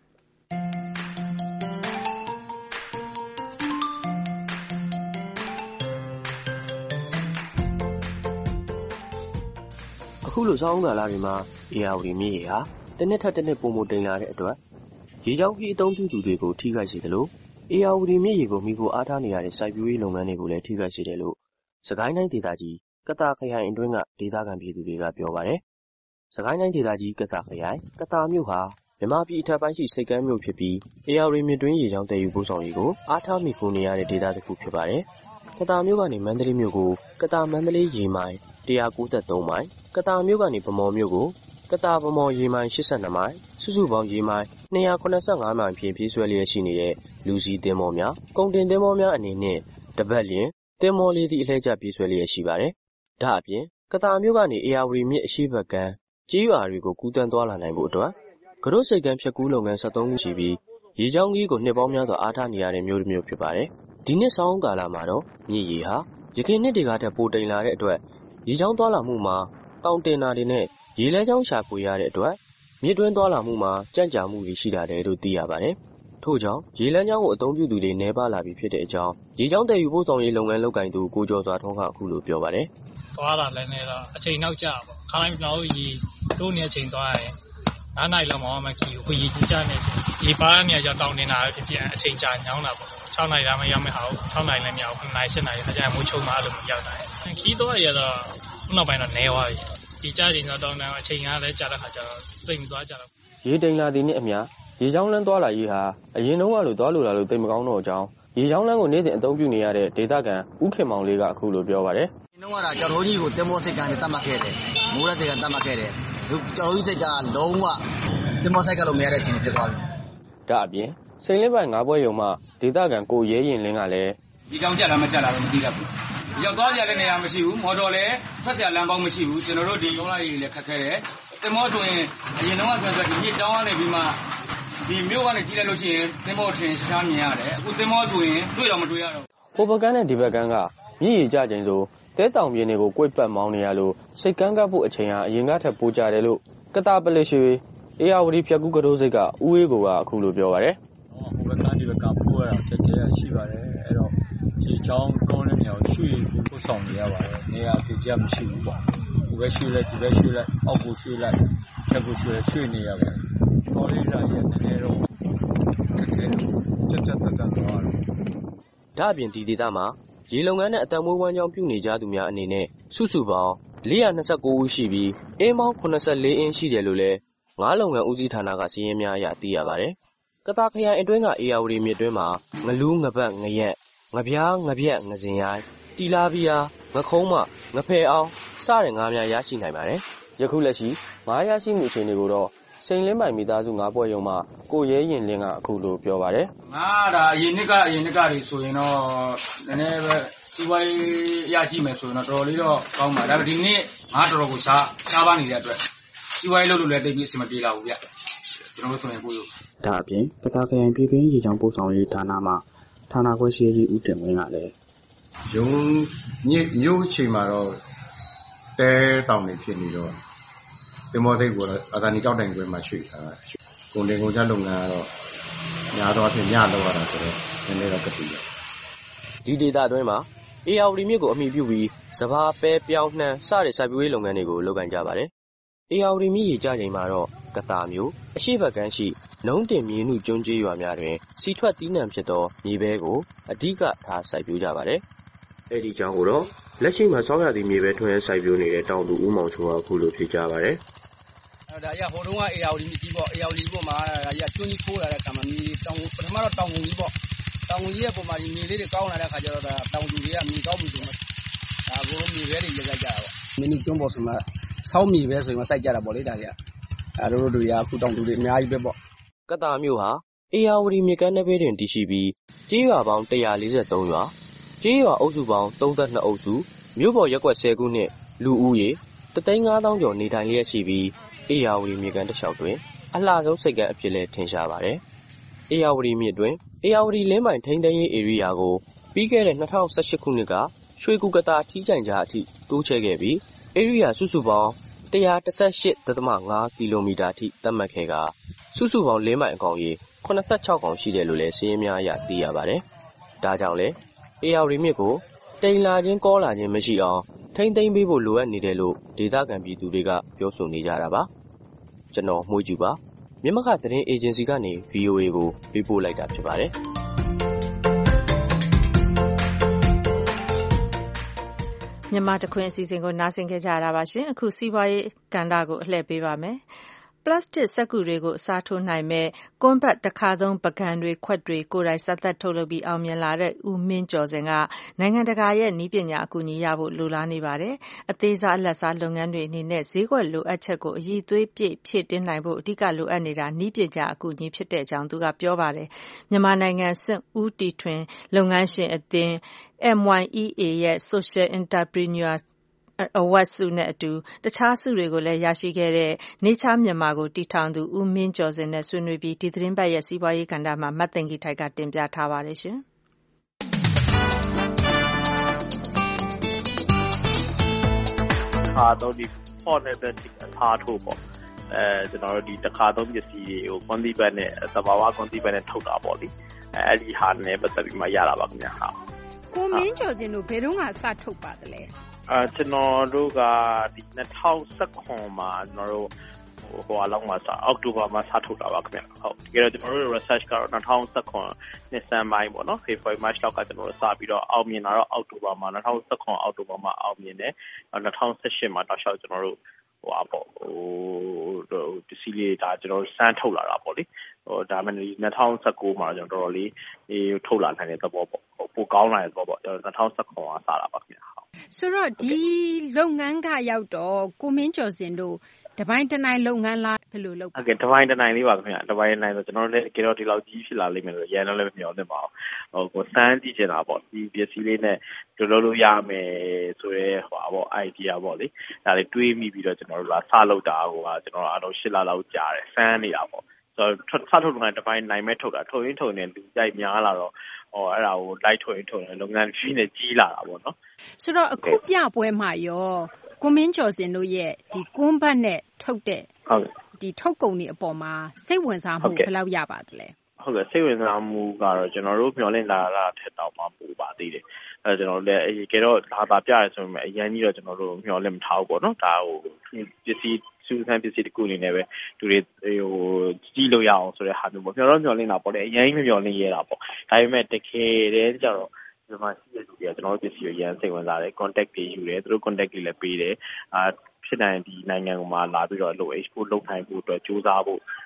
အခုလိုစောင်းကာလတွေမှာဧရာဝတီမြစ်ရေဟာတစ်နှစ်ထက်တစ်နှစ်ပိုမိုတိမ်လာတဲ့အတွက်ရေကြောင်းခရီးအသုံးပြုသူတွေကိုထိခိုက်စေသလိုဧရာဝတီမြစ်ရေကိုမိခိုအားထားနေရတဲ့စိုက်ပျိုးရေးလုပ်ငန်းတွေကိုလည်းထိခိုက်စေတယ်လို့စကိုင်းတိုင်းဒေသကြီးကသာခရိုင်အတွင်းကဒေသခံပြည်သူတွေကပြောပါတယ်။စကိုင်းတိုင်းဒေသကြီးကသာခရိုင်ကသာမြို့ဟာမြန်မာပြည်အထက်ပိုင်းရှိစိတ်ကမ်းမြို့ဖြစ်ပြီးဧရာဝတီမြစ်တွင်းရေကြောင်းတည်ယူပို့ဆောင်ရေးကိုအားထားမိခိုနေရတဲ့ဒေသတစ်ခုဖြစ်ပါတယ်။ကသာမြို့ကနေမန္တလေးမြို့ကိုကသာမန္တလေးရေမိုင်၁၉၃မိုင်ကသာမြို့ကနေဗမော်မြို့ကိုကသာဗမော်ရေမိုင်၈၂မိုင်စုစုပေါင်းရေမိုင်၂၇၅မိုင်ဖြင့်ပြေးဆွဲလျက်ရှိနေတဲ့လူစီသင်္ဘောများကုန်တင်သင်္ဘောများအနေနဲ့တပတ်လျင်သင်္ဘောလေးစီအလှည့်ကျပြေးဆွဲလျက်ရှိပါတယ်။ဒါအပြင်ကသာမြို့ကနေဧရာဝတီမြစ်အရှိဘက်ကမ်းကြေးရွာတွေကိုကူးတန်းသွားလာနိုင်ဖို့အတွက်ကရုစိတ်ကမ်းဖြတ်ကူးလုပ်ငန်း၁၃ခုရှိပြီးရေကြောင်းကြီးကိုနှစ်ပေါင်းများစွာအားထားနေရတဲ့မြို့တစ်မြို့ဖြစ်ပါတယ်။ဒီနှစ်ဆောင်းကာလမှာတော့မြစ်ရေဟာရခိုင်နှစ်တွေကထက်ပိုတိမ်လာတဲ့အတွက်ရေကြောင်းသွားလာမှုမှာတောင်တင်တာတွေနဲ့ရေလဲကြောင်းရှာဖွေရတဲ့အတွက်မြစ်တွင်းသွားလာမှုမှာကြန့်ကြာမှုတွေရှိလာတယ်လို့သိရပါတယ်။ထို့ကြောင့်ရေလမ်းကြောင်းကိုအသုံးပြုသူတွေနှဲပါလာပြီဖြစ်တဲ့အကြောင်းရေကြောင်းတည်ယူပို့ဆောင်ရေးလုပ်ငန်းလုပ်ကိုင်သူကိုကျော်စွာထွန်းကအခုလိုပြောပါတယ်။သွားတာလည်းနဲ့တော့အချိန်နောက်ကျပေါ့။ခါတိုင်းကျွန်တော်တို့ရေတိုးနေတဲ့အချိန်သွားရင်၅နာရီလောက်မှမကြည့်ဘူး။ရေကြီးကြနေရေပါးနေကြတောင်တင်တာဖြစ်ဖြစ်အချိန်ကြာညောင်းတာပေါ့။၆နာရီလာမရောက်မဲ့ဟာကို၆နာရီလည်းမရောက်ဘူး။၇နာရီ၈နာရီခါကျရင်မိုးချုံမှအဲ့လိုမရောက်တာ။ခီးသွားရတော့နောက်ပိုင်းတော့နေသွားပြီဒီကြားချိန်တော့တောင်းတန်းအချိန်ကလည်းကြာတဲ့ခါကျတော့သိမသွားကြတော့ရေတိမ်လာသည်နဲ့အမျှရေချောင်းလန်းသွားလာရေးဟာအရင်တုန်းကလိုသွားလို့လာလို့တိမ်မကောင်းတော့အကြောင်းရေချောင်းလန်းကိုနေ့စဉ်အသုံးပြုနေရတဲ့ဒေသခံဦးခင်မောင်လေးကအခုလိုပြောပါတယ်ဒီနှုန်းကကြော်တော်ကြီးကိုတင်မောစိတ်ကနေတတ်မှတ်ခဲ့တယ်မိုးရက်တွေကတတ်မှတ်ခဲ့တယ်ကြော်တော်ကြီးစိတ်ကလုံးဝတင်မောစိတ်ကလို့မရတဲ့အချိန်ဖြစ်သွားပြီဒါအပြင်စိန်လင်းပိုင်ငါးပွဲရုံမှဒေသခံကိုရဲရင်လင်းကလည်းဒီကြောင်ကြက်လားမကြက်လားတော့မသိတတ်ဘူးဒီရောက်သွားကြတဲ့နေရာမရှိဘူးမော်တော်လည်းထွက်เสียလမ်းပေါင်းမရှိဘူးကျွန်တော်တို့ဒီကုန်းလာကြီးလည်းခက်ခဲတယ်တင်မောဆိုရင်အရင်တော့ဆိုရင်ဒီမြစ်ကြောင်းကနေပြီးမှဒီမြို့ကနေကြီးလိုက်လို့ရှိရင်တင်မောထင်ရှားမြင်ရတယ်အခုတင်မောဆိုရင်တွေ့တော့မတွေ့ရတော့ဟိုဘကန်းနဲ့ဒီဘကန်းကမြည်ရကြချိန်ဆိုတဲတောင်ပြင်းတွေကိုကွိတ်ပတ်မောင်းနေရလို့စိတ်ကန်းကပ်ဖို့အချိန်ဟာအရင်ကထက်ပိုကြတယ်လို့ကတာပလစ်ရွှေအေယာဝတီဖြတ်ကူးကတိုးစိတ်ကဦးအေးကိုကအခုလိုပြောပါတယ်ဟိုဘကန်းဒီဘကပိုးရအောင်ချက်ချက်ရှိပါတယ်အဲ့တော့ဒီချောင်းကောင်းတဲ့နေရာကိုရွှေ့ပြီးပို့ဆောင်နေရပါတယ်နေရာတည်ကြမရှိဘူးပေါ့ဒီဘက်ရွှေ့လိုက်ဒီဘက်ရွှေ့လိုက်အောက်ကိုရွှေ့လိုက်ချက်ကိုရွှေ့ရွှေ့နေရပါတယ်တော်လေးလာရဲ့နည်းနည်းတော့တကယ်ကြက်ကြက်တက်တက်သွားတယ်ဒါအပြင်ဒီဒေသမှာရေလုံငန်းနဲ့အတံမွေးဝမ်းကြောင်းပြုနေကြသူများအနေနဲ့စုစုပေါင်း၄၂၉ဦးရှိပြီးအင်းပေါင်း၈၄အင်းရှိတယ်လို့လည်းငါးလုံငန်းဦးစီးဌာနကစာရင်းများအရသိရပါတယ်ကသာခရိုင်အတွင်းကအေယာဝတီမြစ်တွင်းမှာငလူးငပတ်ငရက်ငပြားငပြက်ငစင်ရိုင်းတီလာဗီယာငခုံးမငဖယ်အောင်စတဲ့ငါးများရရှိနိုင်ပါတယ်ယခုလက်ရှိငါးရရှိမှုအခြေအနေကိုတော့စိန်လင်းပိုင်မိသားစုငါးပွဲရုံမှာကိုရဲရင်လင်းကအခုလိုပြောပါတယ်ငါဒါအရင်နှစ်ကအရင်နှစ်ကတွေဆိုရင်တော့နည်းနည်းပဲစီးပွားရေးရကြည့်မယ်ဆိုရင်တော့တော်တော်လေးတော့ကောင်းပါဒါပေမဲ့ဒီနေ့ငါတော်တော်ကိုစားစားပါနေတဲ့အတွက်စီးပွားရေးလုပ်လို့လည်းတိတ်ပြီးအဆင်မပြေတော့ဘူးဗျကျွန်တော်တို့ဆိုရင်ကိုယ်ဒါအပြင်ကတာခရိုင်ပြည်တွင်းရေချောင်းပို့ဆောင်ရေးဌာနမှဌာနခွဲရှိရေးဦးတင်ဝင်းကလည်းရုံညစ်မြို့အချိန်မှာတော့တဲတောင်နေဖြစ်နေတော့တင်မောသိတ်ကိုအာသာနီကြောက်တိုင်ကွင်းမှာရွှေ့ထားတာကုန်တင်ကုန်ကြလုပ်ငန်းကတော့များသောအားဖြင့်ညလောက်ရတာဆိုတော့နည်းနည်းတော့ကတိရဒီဒေသအတွင်းမှာအေယာဝတီမြစ်ကိုအမိပြုပြီးစဘာပဲပြောင်းနှံစတဲ့စိုက်ပျိုးရေးလုပ်ငန်းတွေကိုလုပ်ကိုင်ကြပါတယ်အေယာဝတီမြစ်ရေကျချိန်မှာတော့ကတာမျိုးအရှိဘက်ကန်းရှိနုံးတင်မြေနုကျွန်းကျေးရွာများတွင်စီထွက်သီးနှံဖြစ်သောမြေပဲကိုအဓိကထားစိုက်ပျိုးကြပါတယ်အဲ့ဒီကြောင့်ကိုတော့လက်ရှိမှာစောင်းရသည့်မြေပဲထွန်းရဲစိုက်ပျိုးနေတဲ့တောင်သူဦးမောင်ချိုကအခုလိုဖြစ်ကြပါတယ်ဒါကြီးဟိုတုန်းကအေယာဝတီမြစ်ကြီးပေါ့အေယာဝတီပေါ်မှာဒါကြီးကျွန်းကြီးထိုးလာတဲ့အခါမှာမြေတောင်ပထမတော့တောင်ကုန်ကြီးပေါ့တောင်ကုန်ကြီးရဲ့ပုံမှာဒီမြေလေးတွေကောင်းလာတဲ့အခါကျတော့ဒါတောင်သူတွေကမြေကောင်းပြီဆိုမှဒါကိုမြေပဲတွေရက်ကြတာပေါ့မင်းတို့ကျွန်းပေါ်ဆိုမှဆောင်းမြေပဲဆိုရင်စိုက်ကြတာပေါ့လေဒါကြီးအဲတို့တို့တွေကအခုတောင်သူတွေအများကြီးပဲပေါ့ကတာမျိုးဟာအေယာဝတီမြစ်ကမ်းနယ်ပယ်တွင်တည်ရှိပြီးကျေးရွာပေါင်းတစ်ရာလေးဆယ်သုံးရွာကျေးရွာအုပ်စုပေါင်းသုံးဆယ့်နှစ်အုပ်စုမြို့ပေါ်ရပ်ကွက်ဆယ်ခုနှစ်လူဦးရေတစ်သိန်းငါးသောင်းကျော်နေထိုင်လျက်ရှိပြီးအေယာဝတီမြစ်ကမ်းတစ်လျှောက်တွင်အလှဆုံးစိတ်ကမ်းအဖြစ်လဲထင်ရှားပါတယ်အေယာဝတီမြစ်တွင်အေယာဝတီလင်းပိုင်ထိန်းသိမ်းရေးဧရိယာကိုပြီးခဲ့တဲ့၂၀၁၈ခုနှစ်ကရွှေကူကတာထီးချိုင်ကြားအထိတိုးချဲ့ခဲ့ပြီးဧရိယာစုစုပေါင်းတစ်ရာတစ်ဆယ့်ရှစ်ဒသမငါးကီလိုမီတာထိသတ်မှတ်ခဲ့ကစုစုပေါင်းလင်းပိုင်အကောင်ရေခုနှစ်ဆယ့်ခြောက်ကောင်ရှိတယ်လို့လည်းစာရင်းများအရသိရပါတယ်ဒါကြောင့်လဲအေယာဝတီမြစ်ကိုတိမ်လာခြင်းကောလာခြင်းမရှိအောင်ထိန်းသိမ်းပေးဖို့လိုအပ်နေတယ်လို့ဒေသခံပြည်သူတွေကပြောဆိုနေကြတာပါကျွန်တော်မှုကျူပါမြမခသတင်းအေဂျင်စီကနေ ဗီအိုအေ ကိုပေးပို့လိုက်တာဖြစ်ပါတယ်မြန်မာတခွင်အစီအစဉ်ကိုနားဆင်ကြကြရပါရှင်အခုစီးပွားရေးကဏ္ဍကိုအလှည့်ပေးပါမယ်ပလတ်စတစ်စက္ကူတွေကိုအစားထိုးနိုင်မဲ့ကွန်းဘတ်တစ်ခါသုံးပကံတွေခွက်တွေကိုယ်တိုင်စက်သက်ထုတ်လုပ်ပြီးအောင်မြင်လာတဲ့ဦးမင်းကျော်စင်ကနိုင်ငံတကာရဲ့နည်းပညာအကူအညီရဖို့လိုလားနေပါတယ်အသေးစားအလတ်စားလုပ်ငန်းတွေအနေနဲ့ဈေးကွက်လိုအပ်ချက်ကိုအည်သွေးပြည့်ဖြည့်တင်းနိုင်ဖို့အဓိကလိုအပ်နေတာနည်းပညာအကူအညီဖြစ်တဲ့အကြောင်းသူကပြောပါတယ်မြန်မာနိုင်ငံစစ်ဦးတီထွင်လုပ်ငန်းရှင်အသင်း အမ် ဝိုင် အီ အေ ရဲ့ Social Entrepreneur Award ဆုနဲ့အတူတခြားဆုတွေကိုလည်းရရှိခဲ့တဲ့ Nature Myanmar ကိုတည်ထောင်သူဦးမင်းကျော်စင်နဲ့ဆွေးနွေးပြီးဒီသတင်းပတ်ရဲ့စီးပွားရေးကဏ္ဍမှာမတ်သိင်္ဂီထိုက်ကတင်ပြထားပါတယ်ရှင်။အားတော့ဒီ for နဲ့ပဲထားထိုးပေါ့။အဲကျွန်တော်တို့ဒီတစ်ခါသုံးပစ္စည်းတွေကိုကွန်တီဘတ်နဲ့သဘာဝကွန်တီဘတ်နဲ့ထုတ်တာပေါ့လေ။အဲအဲ့ဒီဟာနဲ့ပတ်သက်ပြီးမှရတာပါခင်ဗျာဟာ။ကိုမင်းကျော်စင်တို့ဘယ်တော့မှစထုတ်ပါတယ်လဲ။အဲကျွန်တော်တို့ကဒီ၂၀၁၇မှာကျွန်တော်တို့ဟိုအလောက်မှာစအောက်တိုဘာမှာစထုတ်တာပါခင်ဗျဟုတ်တကယ်တော့ကျွန်တော်တို့ research ကတော့၂၀၁၇နှစ်ဆန်းပိုင်းပေါ့နော် February March လောက်ကကျွန်တော်တို့စပြီးတော့အောင်မြင်လာတော့အောက်တိုဘာမှာ၂၀၁၇အောက်တိုဘာမှာအောင်မြင်တယ်၂၀၁၈မှာတောက်လျှောက်ကျွန်တော်တို့ဟိုအပေါ့ဟိုဒီစီလေးဒါကျွန်တော်တို့စမ်းထုတ်လာတာပေါ့လေဟိုဒါမှမဟုတ်၂၀၁၉မှာကျွန်တော်တို့လေးဒီထုတ်လာနိုင်တဲ့သဘောပေါ့ပိုကောင်းလာတဲ့သဘောပေါ့ကျွန်တော်၂၀၁၇ကစတာပါခင်ဗျဆိုတော့ဒီလုပ်ငန်းကရောက်တော့ကိုမင်းကျော်စင်တို့တပိုင်းတနိုင်လုပ်ငန်းလားဘယ်လိုလုပ်ဟုတ်ကဲ့တပိုင်းတနိုင်လေးပါခင်ဗျတပိုင်းတနိုင်ဆိုကျွန်တော်တို့လည်းကြတော့ဒီလောက်ကြီးဖြစ်လာလိမ့်မယ်လို့ရန်တော့လည်းမမျှော်လင့်ပါဘူးဟိုကိုစမ်းကြည့်ချင်တာပေါ့ဒီပစ္စည်းလေးနဲ့ဒီလိုလုပ်ရမယ်ဆိုရဲဟိုပေါ့ idea ပေါ့လေဒါလေးတွေးမိပြီးတော့ကျွန်တော်တို့လာစလုပ်တာဟိုကကျွန်တော်အတော့၈လလောက်ကြာတယ်စမ်းနေတာပေါ့ဆိုတော့စထုတ်လုပ်ငန်းတပိုင်းနိုင်မဲ့ထုတ်တာထုတ်ရင်းထုတ်နေလူကြိုက်များလာတော့ဟောအဲ့ဒါကိုလိုက်ထုတ်ရင်ထုတ်တယ်လုပ်ငန်းကြီးနဲ့ကြီးလာတာပေါ့နော်ဆိုတော့အခုပြပွဲမှာရောကိုမင်းကျော်စင်တို့ရဲ့ဒီကွန်းဘတ်နဲ့ထုတ်တဲ့ဟုတ်ဒီထုတ်ကုန်တွေအပေါ်မှာစိတ်ဝင်စားမှုဘယ်လောက်ရပါသလဲဟုတ်ကဲ့စိတ်ဝင်စားမှုကတော့ကျွန်တော်တို့မျှော်လင့်လာတာထက်တောင်မှပိုပါသေးတယ်အဲကျွန်တော်တို့လည်းအဲကတော့လာတာပြရဲဆိုပေမဲ့အရင်ကြီးတော့ကျွန်တော်တို့မျှော်လင့်မထားဘူးပေါ့နော်ဒါဟိုပစ္စည်းစူးစမ်းပစ္စည်းတစ်ခုအနေနဲ့ပဲသူတွေဟိုကြီးလို့ရအောင်ဆိုတဲ့ဟာမျိုးပေါ့မျှော်တော့မျှော်လင့်တာပေါ့လေအရင်ကြီးမမျှော်လင့်ရတာပေါ့ဒါပေမဲ့တကယ်တည်းကျတော့ဒီမှာရှိတဲ့လူတွေကကျွန်တော်တို့ပစ္စည်းကိုရန်စိတ်ဝင်စားတယ် contact တွေယူတယ်သူတို့ contact တွေလည်းပေးတယ်အာဖြစ်နိုင်ဒီနိုင်ငံကမှလာပြီးတော့လို့ export လုပ်နိုင်ဖို့အတွက်စူးစမ်းဖို့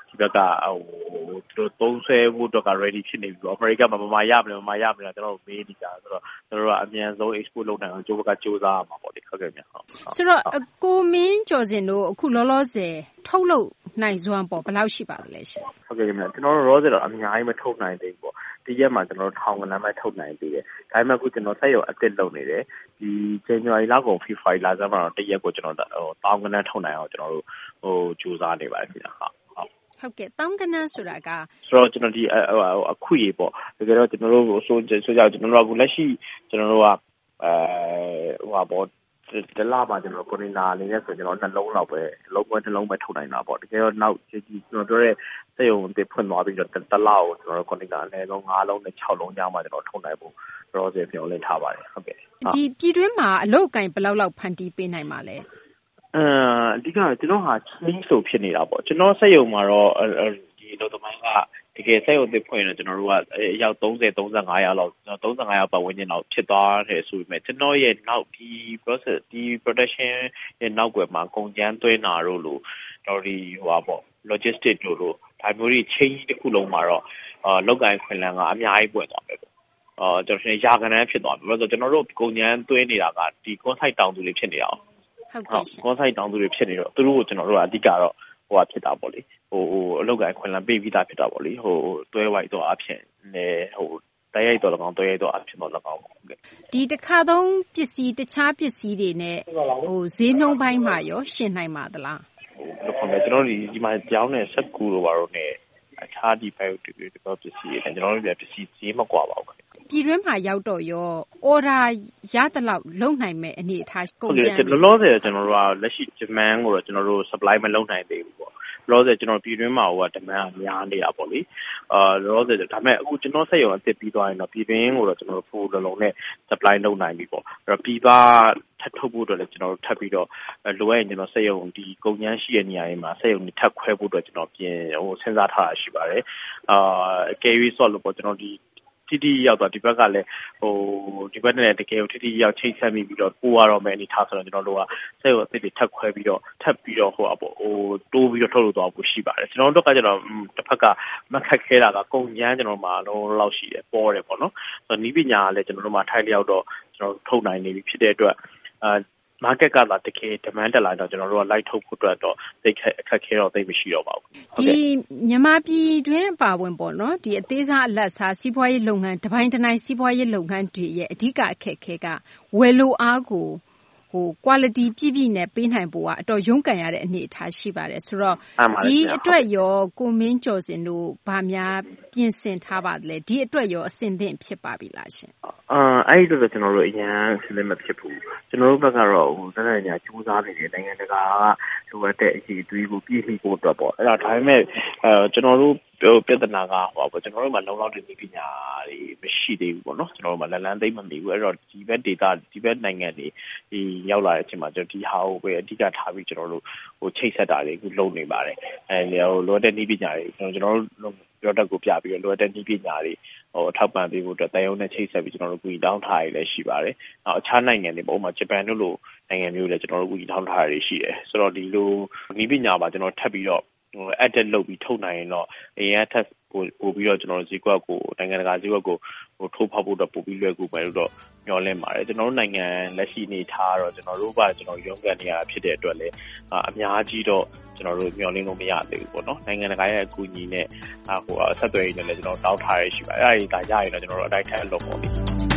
ဒီဘက်ကဟိုသူတို့သုံးဆွဲဖို့အတွက်က ready ဖြစ်နေပြီပေါ့ America မှာမမရမလဲမမရမလဲကျွန်တော်တို့မေးနေကြဆိုတော့ကျွန်တော်တို့ကအမြန်ဆုံး export လုပ်နိုင်အောင်ကျိုးဘက်ကစူးစမ်းရမှာပေါ့လေဟုတ်ကဲ့ဗျဟုတ်ဆိုတော့ကိုမင်းကျော်စင်တို့အခုလောလောဆယ်ထုတ်လုပ်နိုင်စွမ်းပေါ့ဘယ်လောက်ရှိပါသလဲရှင်ဟုတ်ကဲ့ခင်ဗျကျွန်တော်တို့ rose တော့အများကြီးမထုတ်နိုင်သေးဘူးပေါ့ဒီရက်မှာကျွန်တော်တို့ထောင်ကနန်းပဲထုတ်နိုင်သေးတယ်ဒါပေမဲ့အခုကျွန်တော်ဆက်ရုံအသစ်လုပ်နေတယ်ဒီ January လကုန် February လဆန်းမှာတော့တရက်ကိုကျွန်တော်ဟိုတောင်းကနန်းထုတ်နိုင်အောင်ကျွန်တော်တို့ဟိုစူးစမ်းနေပါတယ်ခင်ဗျဟုတ်ဟုတ်ကဲ့တောင်းကနန်းဆိုတာကဆိုတော့ကျွန်တော်ဒီအခွေပေါ့တကယ်တော့ကျွန်တော်တို့ဆိုဆိုကြကျွန်တော်တို့အခုလက်ရှိကျွန်တော်တို့ကအဲဟိုပါပေါ့တလားမှာကျွန်တော်ကိုနေနာအနေနဲ့ဆိုကျွန်တော်နှလုံးလောက်ပဲလုံးပွဲနှလုံးပဲထုတ်နိုင်တာပေါ့တကယ်တော့နောက်ဒီကျွန်တော်တို့ရဲ့စက်ရုံတစ်ဖွင့်သွားပြီးတော့တလားကိုကျွန်တော်တို့ကိုနေနာအနည်းဆုံး၅လုံးနဲ့၆လုံးညမှာကျွန်တော်ထုတ်နိုင်ဖို့တော့စေပြောင်းလဲထားပါတယ်ဟုတ်ကဲ့ဒီပြည်တွင်းမှာအလုပ်ကိုင်ဘယ်လောက်လောက်ဖန်တီးပေးနိုင်မှာလဲအအဓိကကျွန်တော်ဟာ change ဆိုဖြစ်နေတာပေါ့ကျွန်တော်စက်ရုံမှာတော့ဒီလိုသမိုင်းကတကယ်စက်ရုံတစ်ဖွင့်ရင်ကျွန်တော်တို့ကအယောက်၃၀ ၃၅ယောက်လောက်၃၅ယောက်ပတ်ဝန်းကျင်လောက်ဖြစ်သွားတယ်ဆိုပေမဲ့ကျွန်တော်ရဲ့နောက်ဒီ process ဒီ production ရဲ့နောက်ွယ်မှာကုန်ကျန်းသွင်းတာတို့လို့တော်ဒီဟိုပါပေါ့ logistics တို့လို့ဒါမျိုးတွေ change တစ်ခုလုံးမှာတော့အာလောက်ကိုင်းခွင်လန်းကအများကြီးပွင့်သွားပဲပေါ့အာကျွန်တော်ရာခိုင်နှုန်းဖြစ်သွားပြီဘာလို့ဆိုကျွန်တော်တို့ကုန်ကျန်းသွင်းနေတာကဒီ consight တောင်သူတွေဖြစ်နေအောင်ဟုတ်ကဲ့ရှင် consight တောင်သူတွေဖြစ်နေတော့သူတို့ကိုကျွန်တော်တို့ကအဓိကတော့ဟိုဖြစ်တာပေါ့လေဟိုဟိုအလောက်ကိုင်းခွင်လန်းပေးပြီးသားဖြစ်တာပေါ့လေဟိုတွဲဝိုက်တော့အဖြစ်နေဟိုတိုက်ရိုက်တော့၎င်းတွဲရိုက်တော့အဖြစ်တော့၎င်းပေါ့ဟုတ်ကဲ့ဒီတစ်ခါသုံးပစ္စည်းတခြားပစ္စည်းတွေနဲ့ဟိုဈေးနှုန်းပိုင်းမှာရောရှင်းနိုင်ပါသလားဟိုဘယ်လိုခေါ်လဲကျွန်တော်ဒီဒီမှာကြောင်းနေဆက်ကူလိုပါတော့နေအခြားဒီ bio ဒီပစ္စည်းတွေကျွန်တော်တို့ပြပစ္စည်းဈေးမကွာပါဘူးပြည်တွင်းမှာရောက်တော့ရော order ရတဲ့လောက်လုံနိုင်မဲ့အနေအထားကုန်ကြမ်းလောလောဆယ်ကျွန်တော်တို့ကလက်ရှိ demand ကိုတော့ကျွန်တော်တို့ supply မလုပ်နိုင်သေးဘူးပေါ့လောလောဆယ်ကျွန်တော်ပြည်တွင်းမှာဟိုက demand အများနေတာပေါ့လေအာလောလောဆယ်ဒါပေမဲ့အခုကျွန်တော်ဆက်ရုံအသစ်ပြီးသွားရင်တော့ပြည်တွင်းကိုတော့ကျွန်တော်တို့ပို့လုံးလုံးနဲ့ supply လုပ်နိုင်ပြီပေါ့အဲ့တော့ပြည်သားထပ်ထုတ်ဖို့အတွက်လည်းကျွန်တော်တို့ထပ်ပြီးတော့လိုအပ်ရင်ကျွန်တော်ဆက်ရုံဒီကုန်ကျန်းရှိတဲ့နေရာတွေမှာဆက်ရုံတွေထပ်ခွဲဖို့အတွက်ကျွန်တော်ပြင်ဟိုစဉ်းစားထားတာရှိပါတယ်အာအကယ်၍ဆော့လို့ပေါ့ကျွန်တော်ဒီတီတီရောက်တော့ဒီဘက်ကလည်းဟိုဒီဘက်နဲ့တကယ်ကိုတီတီရောက်ချိတ်ဆက်ပြီးတော့ပို့ရတော့မယ်အနေထားဆိုတော့ကျွန်တော်တို့ကဆက်ရုံအသစ်တွေထပ်ခွဲပြီးတော့ထပ်ပြီးတော့ဟိုအပေါ့ဟိုတိုးပြီးတော့ထုတ်လို့တော့ဖို့ရှိပါတယ်ကျွန်တော်တို့ကကျတော့တစ်ဖက်ကမခက်ခဲတာကကုန်ကျန်းကျွန်တော်မှာလုံးလောက်ရှိတယ်ပေါ်တယ်ပေါ့နော်ဆိုတော့နီးပညာကလည်းကျွန်တော်တို့မှာထိုက်လျောက်တော့ကျွန်တော်ထုတ်နိုင်နေပြီဖြစ်တဲ့အတွက်အာmarket ကလာတကယ် demand တက်လာတော့ကျွန်တော်တို့က light ထုတ်ဖို့အတွက်တော့သိအခက်ခဲတော့သိမရှိတော့ပါဘူးဒီမြန်မာပြည်တွင်းပါဝင်ပေါ့နော်ဒီအသေးစားအလတ်စားစီးပွားရေးလုပ်ငန်းတပိုင်းတစ်နိုင်စီးပွားရေးလုပ်ငန်းတွေရဲ့အဓိကအခက်ခဲကဝယ်လိုအားကိုဟို quality ပြည့်ပြည့်နဲ့ပေးနိုင်ဖို့ကအတော်ရုန်းကန်ရတဲ့အနေအထားရှိပါတယ်ဆိုတော့ဒီအတွက်ရောကိုမင်းကျော်စင်တို့ဗာများပြင်ဆင်ထားပါသလဲဒီအတွက်ရောအဆင်သင့်ဖြစ်ပါပြီလားရှင်အာအဲ့ဒီတော့ကျွန်တော်တို့အရင်အဆင်သင့်မဖြစ်ဘူးကျွန်တော်တို့ဘက်ကတော့ဟိုတန်းတန်းညာစူးစမ်းနေတယ်နိုင်ငံတကာကလိုအပ်တဲ့အရေးအသွေးကိုပြည့်မီဖို့အတွက်ပေါ့အဲ့ဒါဒါပေမဲ့အဲကျွန်တော်တို့ပြဿနာကဟိုပေါ့ကျွန်တော်တို့မှာလုံလောက်တဲ့ပညာတွေမရှိသေးဘူးပေါ့နော်ကျွန်တော်တို့မှာလန်လန်သိမ့်မမီဘူးအဲ့တော့ဒီဘက် data ဒီဘက်နိုင်ငံတွေဒီရောက်လာတဲ့အချိန်မှာကျွန်တော်ဒီဟာကိုပဲအဓိကထားပြီးကျွန်တော်တို့ဟိုချိတ်ဆက်တာတွေအခုလုပ်နေပါတယ်အဲဟိုလိုအပ်တဲ့နည်းပညာတွေကျွန်တော်တို့ပြောတတ်ကိုပြပြီးတော့လိုအပ်တဲ့နည်းပညာတွေဟိုအထောက်ပံ့ပေးဖို့အတွက်တန်ရုံနဲ့ချိတ်ဆက်ပြီးကျွန်တော်တို့ကူညီတောင်းထားရလည်းရှိပါတယ်နောက်အခြားနိုင်ငံတွေပေါ့ဥပမာဂျပန်တို့လိုနိုင်ငံမျိုးလည်းကျွန်တော်တို့ကူညီတောင်းထားရရှိတယ်ဆိုတော့ဒီလိုနည်းပညာပါကျွန်တော်ထပ်ပြီးတော့ဟို edit လုပ်ပြီးထုတ်နိုင်ရင်တော့အရင်ကထပ်ပို့ပို့ပြီးတော့ကျွန်တော်တို့ဈေးကွက်ကိုနိုင်ငံတကာဈေးကွက်ကိုဟိုထိုးဖောက်ဖို့တော့ပို့ပြီးလွယ်ကူပဲလို့တော့မျှော်လင့်ပါတယ်ကျွန်တော်တို့နိုင်ငံလက်ရှိနေထားတော့ကျွန်တော်တို့ကကျွန်တော်ရုန်းကန်နေရဖြစ်တဲ့အတွက်လည်းအများကြီးတော့ကျွန်တော်တို့မျှော်လင့်လို့မရသေးဘူးပေါ့နော်နိုင်ငံတကာရဲ့အကူအညီနဲ့ဟိုဆက်သွယ်ရေးနဲ့လည်းကျွန်တော်တောင်းထားရရှိပါတယ်အဲ့ဒါဒါရရင်တော့ကျွန်တော်တို့အတိုင်းထက်လုပ်ပေါ့လေ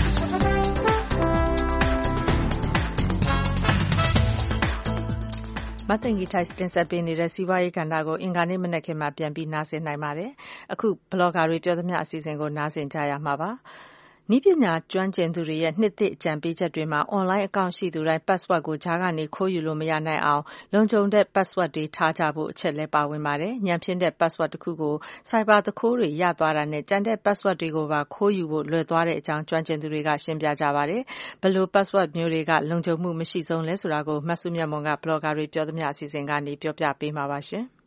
မသိင်္ဂီထိုက်တင်ဆက်ပေးနေတဲ့စီးပွားရေးကဏ္ဍကိုအင်္ဂါနေ့မနက်ခင်းမှာပြန်ပြီးနားဆင်နိုင်ပါတယ်။အခုဘလော့ဂါတွေပြောသမျှအစီအစဉ်ကိုနားဆင်ကြရမှာပါ။နည်းပညာကျွမ်းကျင်သူတွေရဲ့နှစ်သစ်အကြံပေးချက်တွေမှာ online account ရှိသူတိုင်း password ကိုကြားကနေခိုးယူလို့မရနိုင်အောင်လုံခြုံတဲ့ password တွေထားကြဖို့အချက်လည်းပါဝင်ပါတယ်။ဉာဏ်ဖြင့်တဲ့ password တစ်ခုကို cyber သူခိုးတွေရသွားတာနဲ့ကျန်တဲ့ password တွေကိုပါခိုးယူဖို့လွယ်သွားတဲ့အကြောင်းကျွမ်းကျင်သူတွေကရှင်းပြကြပါတယ်။ဘယ်လို password မျိုးတွေကလုံခြုံမှုမရှိဆုံးလဲဆိုတာကိုမဆုမြတ်မွန်က blogger တွေပြောသမျှအစီအစဉ်ကနေပြောပြပေးမှာပါရှင်။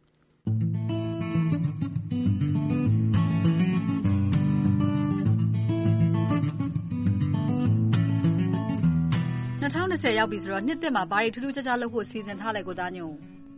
၂၀၂၀ရောက်ပြီဆိုတော့နှစ်သစ်မှာဘာတွေထူးထူးခြားခြားလုပ်ဖို့စီစဉ်ထားလဲကိုသားညို့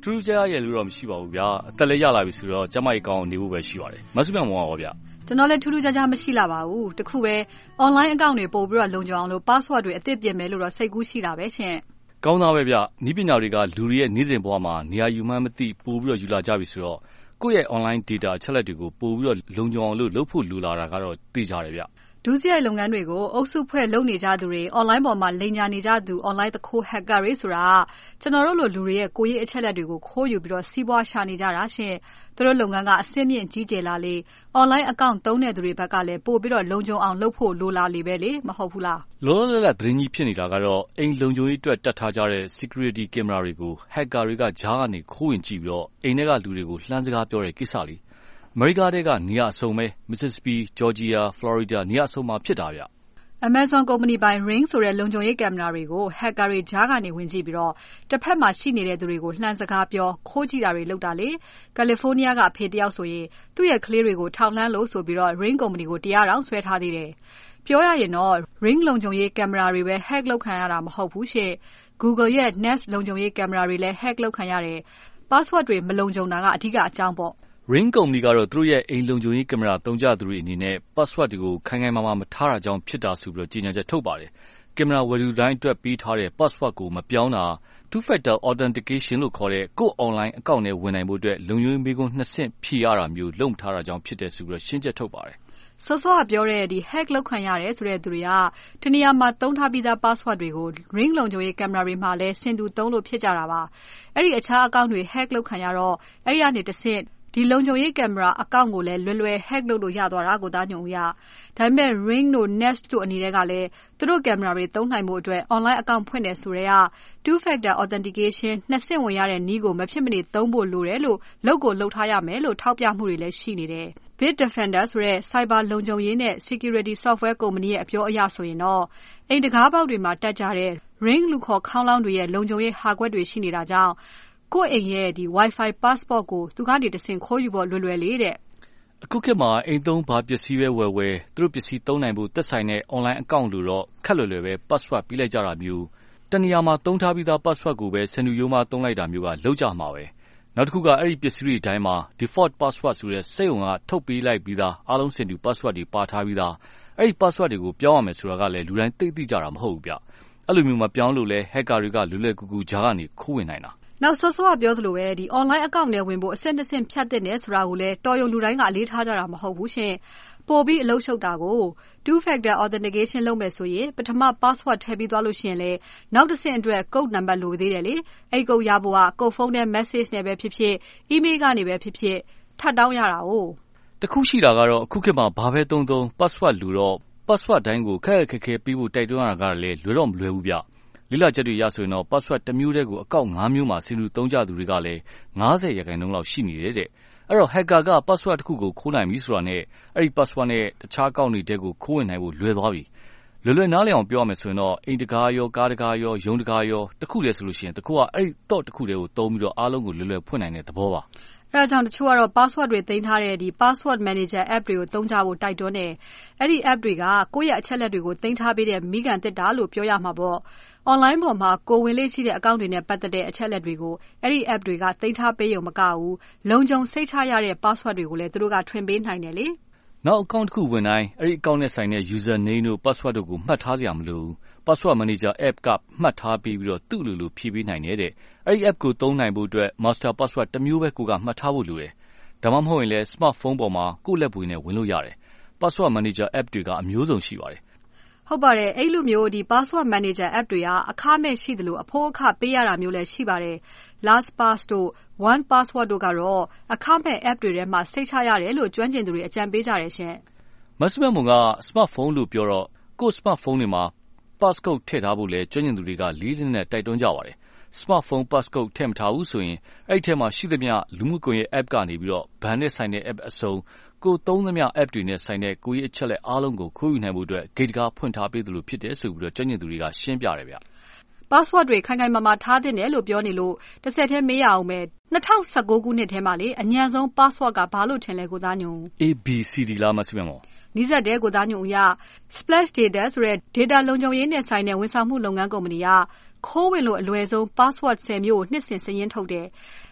ထူးခြားရဲ့လို့တော့မရှိပါဘူးဗျာအသက်လည်းရလာပြီဆိုတော့ကျမကြီးကောင်းနေဖို့ပဲရှိပါတယ်မဆုမြတ်မောင်ပါဗျာကျွန်တော်လည်းထူးထူးခြားခြားမရှိလာပါဘူးတခုပဲ online account တွေပို့ပြီးတော့လုံခြုံအောင်လို့ password တွေအသစ်ပြင်မယ်လို့တော့စိတ်ကူးရှိတာပဲရှင်ကောင်းသားပဲဗျနီးပညာတွေကလူတွေရဲ့နေ့စဉ်ဘဝမှာနေရာယူမှန်းမသိပို့ပြီးတော့ယူလာကြပြီဆိုတော့ကိုယ့်ရဲ့ online data အချက်လက်တွေကိုပို့ပြီးတော့လုံခြုံအောင်လို့လုပ်ဖို့လူလာတာကတော့သိကြတယ်ဗျဒုစရိုက်လုပ်ငန်းတွေကိုအုပ်စုဖွဲ့လုပ်နေကြသူတွေ online ပေါ်မှာလိမ်ညာနေကြသူ online တခိုး hacker တွေဆိုတာကျွန်တော်တို့လိုလူတွေရဲ့ကိုယ်ရေးအချက်လက်တွေကိုခိုးယူပြီးတော့စီးပွားရှာနေကြတာရှင်သူတို့လုပ်ငန်းကအဆင့်မြင့်ကြီးကျယ်လာလေ online account သုံးတဲ့သူတွေဘက်ကလည်းပို့ပြီးတော့လုံခြုံအောင်လုပ်ဖို့လိုလာလေပဲလေမဟုတ်ဘူးလားလောလောလတ်သတင်းကြီးဖြစ်နေတာကတော့အိမ်လုံခြုံရေးအတွက်တတ်ထားကြတဲ့ security camera တွေကို hacker တွေကကြားကနေခိုးဝင်ကြည့်ပြီးတော့အိမ်ထဲကလူတွေကိုလှမ်းစကားပြောတဲ့ကိစ္စလေးအမေရိကတဲကနေရာအစုံပဲ Mississippi, Georgia, Florida နေရာအစုံမှာဖြစ်တာဗျ။ Amazon ကုမ္ပဏီပိုင် Ring ဆိုတဲ့လုံခြုံရေးကင်မရာတွေကို hacker တွေကြားကနေဝင်ကြည့်ပြီးတော့တစ်ဖက်မှာရှိနေတဲ့သူတွေကိုလှမ်းစကားပြောခိုးကြည့်တာတွေလုပ်တာလေ။ California ကအဖေတယောက်ဆိုရင်သူ့ရဲ့ကလေးတွေကိုထောက်လှမ်းလို့ဆိုပြီးတော့ Ring ကုမ္ပဏီကိုတရားတောင်ဆွဲထားသေးတယ်။ပြောရရင်တော့ Ring လုံခြုံရေးကင်မရာတွေပဲ hack လုပ်ခံရတာမဟုတ်ဘူးရှင့်။ Google ရဲ့ Nest လုံခြုံရေးကင်မရာတွေလည်း hack လုပ်ခံရတယ်။ password တွေမလုံခြုံတာကအဓိကအကြောင်းပေါ့ Ring ကုမ္ပဏီကတော့သူတို့ရဲ့အိမ်လုံခြုံရေးကင်မရာသုံးကြသူတွေအနေနဲ့ password တွေကိုခိုင်ခိုင်မာမာမထားတာကြောင့်ဖြစ်တာဆိုပြီးတော့ကြေညာချက်ထုတ်ပါတယ်။ကင်မရာဝယ်သူတိုင်းအတွက်ပေးထားတဲ့ password ကိုမပြောင်းတာ two factor authentication လို့ခေါ်တဲ့ကိုယ့် online account နဲ့ဝင်နိုင်ဖို့အတွက်လုံခြုံရေးမေးခွန်းနှစ်ဆင့်ဖြေရတာမျိုးလုပ်မထားတာကြောင့်ဖြစ်တယ်ဆိုပြီးတော့ရှင်းချက်ထုတ်ပါတယ်။စောစောကပြောတဲ့ဒီ hack လုပ်ခံရတယ်ဆိုတဲ့သူတွေကတနေရာမှာသုံးထားပြီးသား password တွေကို Ring လုံခြုံရေးကင်မရာတွေမှာလည်းဆင်တူသုံးလို့ဖြစ်ကြတာပါ။အဲ့ဒီအခြား account တွေ hack လုပ်ခံရတော့အဲ့ဒီကနေတစ်ဆင့်ဒီလုံခြုံရေးကင်မရာအကောင့်ကိုလည်းလွယ်လွယ် hack လုပ်လို့ရသွားတာကိုသားညုံရ။ဒါပေမဲ့ Ring တို့ Nest တို့အနေနဲ့ကလည်းသူတို့ကင်မရာတွေသုံးနိုင်ဖို့အတွက် online account ဖွင့်တယ်ဆိုတော့ two factor authentication နှစ်ဆင့်ဝင်ရတဲ့နည်းကိုမဖြစ်မနေသုံးဖို့လိုတယ်လို့လုပ်ကိုလုပ်ထားရမယ်လို့ထောက်ပြမှုတွေလည်းရှိနေတယ်။ Bitdefender ဆိုတဲ့ cyber လုံခြုံရေးနဲ့ security software ကုမ္ပဏီရဲ့အပြောအရဆိုရင်တော့အိမ်တကားပေါက်တွေမှာတက်ကြတဲ့ Ring လူခေါ်ခေါင်းလောင်းတွေရဲ့လုံခြုံရေးဟာကွက်တွေရှိနေတာကြောင့်ကိုယ့်အိမ်ရဲ့ဒီ Wi-Fi passport ကိုသူကနေတဆင့်ခိုးယူဖို့လွယ်လွယ်လေးတဲ့အခုခေတ်မှာအိမ်သုံးဘာပစ္စည်းပဲဝယ်ဝယ်သူတို့ပစ္စည်းသုံးနိုင်ဖို့သက်ဆိုင်တဲ့ online account လို့တော့ခက်လွယ်လွယ်ပဲ password ပေးလိုက်ကြတာမျိုးတနေရာမှာသုံးထားပြီးသား password ကိုပဲစနူရိုးမှာသုံးလိုက်တာမျိုးကလောက်ကြမှာပဲနောက်တစ်ခုကအဲ့ဒီပစ္စည်းတွေတိုင်းမှာ default password ဆိုတဲ့စိတ်ဝင်ကထုတ်ပေးလိုက်ပြီးသားအားလုံးစင်တူ password တွေပါထားပြီးသားအဲ့ဒီ password တွေကိုပြောင်းရမယ်ဆိုတာကလည်းလူတိုင်းသိသိကြတာမဟုတ်ဘူးဗျအဲ့လိုမျိုးမပြောင်းလို့လဲ hacker တွေကလွယ်လွယ်ကူကူကြားကနေခိုးဝင်နိုင်တာနောက်စောစောကပြောသလိုပဲဒီ online account နဲ့ဝင်ဖို့အဆင့်တစ်ဆင့်ဖြတ်သင့်တယ်ဆိုတာကိုလည်းတော်ရုံလူတိုင်းကအလေးထားကြတာမဟုတ်ဘူးရှင်ပို့ပြီးအလုပ်ရှုပ်တာကို two factor authentication လုပ်မယ်ဆိုရင်ပထမ password ထည့်ပြီးသွားလို့ရှိရင်လေနောက်တစ်ဆင့်အတွက် code number လိုသေးတယ်လေအဲ့ code ရဖို့က code phone နဲ့ message နဲ့ပဲဖြစ်ဖြစ် email ကနေပဲဖြစ်ဖြစ်ထပ်တောင်းရတာ哦တခုရှိတာကတော့အခုခေတ်မှာဘာပဲသုံးသုံး password လူတော့ password တိုင်းကိုခက်ခက်ခဲခဲပြီးဖို့တိုက်တွန်းရတာကလည်းလွယ်တော့မလွယ်ဘူးဗျလိလာချက်တွေရဆိုရင်တော့ password တစ်မျိုးတည်းကိုအကောင့်၅မျိုးမှာဆင်တူသုံးကြသူတွေကလည်း၅၀ရာခိုင်နှုန်းလောက်ရှိနေတယ်တဲ့အဲ့တော့ hacker က password တစ်ခုကိုခိုးနိုင်ပြီဆိုတာနဲ့အဲ့ဒီ password နဲ့တခြားအကောင့်တွေတဲကိုခိုးဝင်နိုင်ဖို့လွယ်သွားပြီလွယ်လွယ်နားလည်အောင်ပြောရမယ်ဆိုရင်တော့အိမ်တကားရောကားတကားရောရုံတကားရောတစ်ခုတည်းဆိုလို့ရှိရင်တခုကအဲ့ဒီ thought တစ်ခုတည်းကိုသုံးပြီးတော့အားလုံးကိုလွယ်လွယ်ဖွင့်နိုင်တဲ့သဘောပါအဲဒါကြောင့်တချို့ကတော့ password တွေသိမ်းထားတဲ့ဒီ password manager app တွေကိုသုံးကြဖို့တိုက်တွန်းတယ်အဲ့ဒီ app တွေကကိုယ့်ရဲ့အချက်လက်တွေကိုသိမ်းထားပေးတဲ့မိကန်တစ်တာလို့ပြောရမှာပေါ့online ပေါ်မှာကိုဝင်လေးရှိတဲ့ account တွေနဲ့ပတ်သက်တဲ့အချက်လက်တွေကိုအဲ့ဒီ app တွေကသိမ်းထားပေးရုံမကဘူးလုံခြုံစိတ်ချရတဲ့ password တွေကိုလည်းသူတို့ကထွင်ပေးနိုင်တယ်လေနောက် account တစ်ခုဝင်တိုင်းအဲ့ဒီ account နဲ့ဆိုင်တဲ့ user name တို့ password တို့ကိုမှတ်ထားစရာမလိုဘူး password manager app ကမှတ်ထားပြီးပြီးတော့သူ့လိုလိုဖြည့်ပေးနိုင်တယ်တဲ့အဲ့ဒီ app ကိုသုံးနိုင်ဖို့အတွက် master password တစ်မျိုးပဲကိုကမှတ်ထားဖို့လိုတယ်ဒါမှမဟုတ်ရင်လည်း smartphone ပေါ်မှာကိုယ့်လက်ပွေနဲ့ဝင်လို့ရတယ် password manager app တွေကအမျိုးစုံရှိပါတယ်ဟုတ်ပါတယ်အဲ့လိုမျိုးဒီ password manager app တွေကအခမဲ့ရှိတယ်လို့အဖို့အခပေးရတာမျိုးလည်းရှိပါတယ် LastPass တို့ one password တို့ကတော့အခမဲ့ app တွေထဲမှာစိတ်ချရတယ်လို့ကျွမ်းကျင်သူတွေအကြံပေးကြတယ်ရှင်မစမမုံက smartphone လို့ပြောတော့ကိုယ့် smartphone တွေမှာ passcode ထည့်ထားဖို့လဲကျွမ်းကျင်သူတွေကလေးလေးနဲ့တိုက်တွန်းကြပါတယ် smartphone passcode ထည့်မထားဘူးဆိုရင်အဲ့ဒီထဲမှာရှိသမျှလူမှုကွန်ရက် app ကနေပြီးတော့ဘဏ်နဲ့ဆိုင်တဲ့ app အစုံကိုသုံးသမျှ app တွေနဲ့ဆိုင်တဲ့ကိုကြီးအချက်လက်အားလုံးကိုခိုးယူနိုင်ဖို့အတွက်ဂိတ်တကားဖွင့်ထားပေးသလိုဖြစ်တယ်ဆိုပြီးတော့ကျွမ်းကျင်သူတွေကရှင်းပြတယ်ဗျ password တွေခိုင်ခိုင်မာမာထားသင့်တယ်လို့ပြောနေလို့တစ်ဆက်တည်းမေးရအောင်မယ်၂၀၁၉ခုနှစ်ထဲမှာလေအញ្ញံဆုံး password ကဘာလို့ထင်လဲကိုသားညုံ A B C D လားမသိဘူးမောနီးစပ်တဲ့ကိုသားညုံအရ Splash Data ဆိုတဲ့ data လုံခြုံရေးနဲ့ဆိုင်တဲ့ဝန်ဆောင်မှုလုပ်ငန်းကုမ္ပဏီကခိုးဝင်လို့အလွယ်ဆုံး password ဆယ်မျိုးကိုနှစ်စဉ်စာရင်းထုတ်တယ်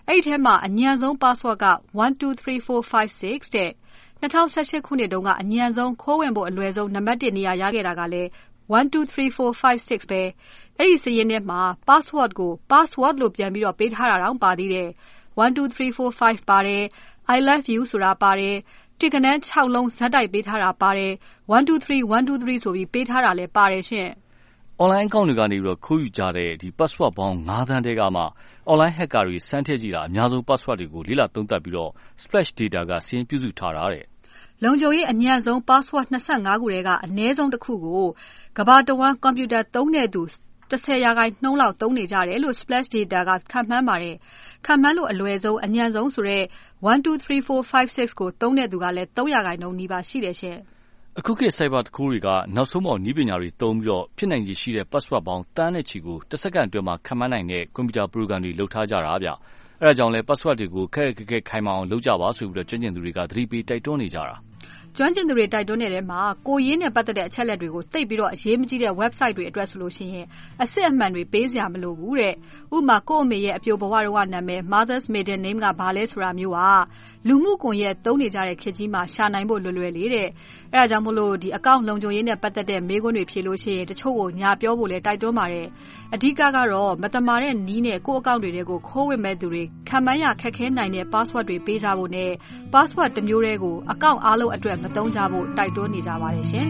အဲ့ဒီထဲမှာအညံဆုံး password ကone two three four five six တဲ့၂၀၁၈ခုနှစ်တုန်းကအညံဆုံးခိုးဝင်ဖို့အလွယ်ဆုံးနံပါတ်oneနေရာရခဲ့တာကလည်းone two three four five sixပဲအဲ့ဒီစာရင်းထဲမှာ password ကို password လို့ပြန်ပြီးတော့ပေးထားတာတောင်ပါသေးတယ်one two three four fiveပါတယ် I love you ဆိုတာပါတယ်တိကနန်းsixလုံးဇက်တိုက်ပေးထားတာပါတယ်one two three one two threeဆိုပြီးပေးထားတာလည်းပါတယ်ရှင် online account တွေကနေပြီးတော့ခိုးယူကြတဲ့ဒီ password ပေါင်းfiveသန်းတဲကမှ online hacker တွေစမ်းထည့်ကြည့်တာအများဆုံး password တွေကိုလေ့လာသုံးသပ်ပြီးတော့ splash data ကစာရင်းပြုစုထားတာတဲ့လုံခြုံရေးအညံ့ဆုံး password twenty-fiveခုထဲကအနည်းဆုံးတစ်ခုကိုကမ္ဘာတဝန်းကွန်ပျူတာသုံးတဲ့သူtenရာခိုင်နှုန်းလောက်သုံးနေကြတယ်လို့ splash data ကခန့်မှန်းပါတယ်ခန့်မှန်းလို့အလွယ်ဆုံးအညံ့ဆုံးဆိုတဲ့one two three four five sixကိုသုံးတဲ့သူကလည်းthreeရာခိုင်နှုန်းနီးပါးရှိတယ်ရှင်အခုခေတ် cyber တကူတွေကနောက်ဆုံးပေါ်နည်းပညာတွေသုံးပြီးတော့ဖြစ်နိုင်ခြေရှိတဲ့ password ပေါင်းတန်းနဲ့ချီကိုတစ်စက္ကန့်အတွင်းမှာခန့်မှန်းနိုင်တဲ့ကွန်ပျူတာ program တွေလုပ်ထားကြတာဗျအဲဒါကြောင့်လဲ password တွေကိုခက်ခက်ခက်ခိုင်မာအောင်လုပ်ကြပါဆိုပြီးတော့ကျွမ်းကျင်သူတွေကသတိပေးတိုက်တွန်းနေကြတာကျွမ်းကျင်သူတွေတိုက်တွန်းနေတဲ့မှာကိုရင်းနဲ့ပတ်သက်တဲ့အချက်လက်တွေကိုသိပ်ပြီးတော့အရေးမကြီးတဲ့ website တွေအတွက်ဆိုလို့ရှိရင်အစစ်အမှန်တွေပေးစရာမလိုဘူးတဲ့ဥပမာကိုအမေရဲ့အပြိုဘဝတော်ကနာမည် Mother's Maiden Name ကဘာလဲဆိုတာမျိုးอ่ะလူမှုကွန်ရက်သုံးနေကြတဲ့ခေတ်ကြီးမှာရှာနိုင်ဖို့လွယ်လွယ်လေးတဲ့အဲဒါကြောင့်မို့လို့ဒီ account လုံခြုံရေးနဲ့ပတ်သက်တဲ့မေးခွန်းတွေဖြေလို့ရှိရင်တချို့ကိုညာပြောဖို့လဲတိုက်တွန်းပါတယ်အဓိကကတော့မတမာတဲ့နီးနဲ့ကိုယ့် account တွေထဲကိုခိုးဝင်မဲ့သူတွေခံမှန်းရခက်ခဲနိုင်တဲ့ password တွေပေးကြဖို့နဲ့ password တစ်မျိုးတည်းကို account အားလုံးအတွက်မသုံးကြဖို့တိုက်တွန်းနေကြပါတယ်ရှင်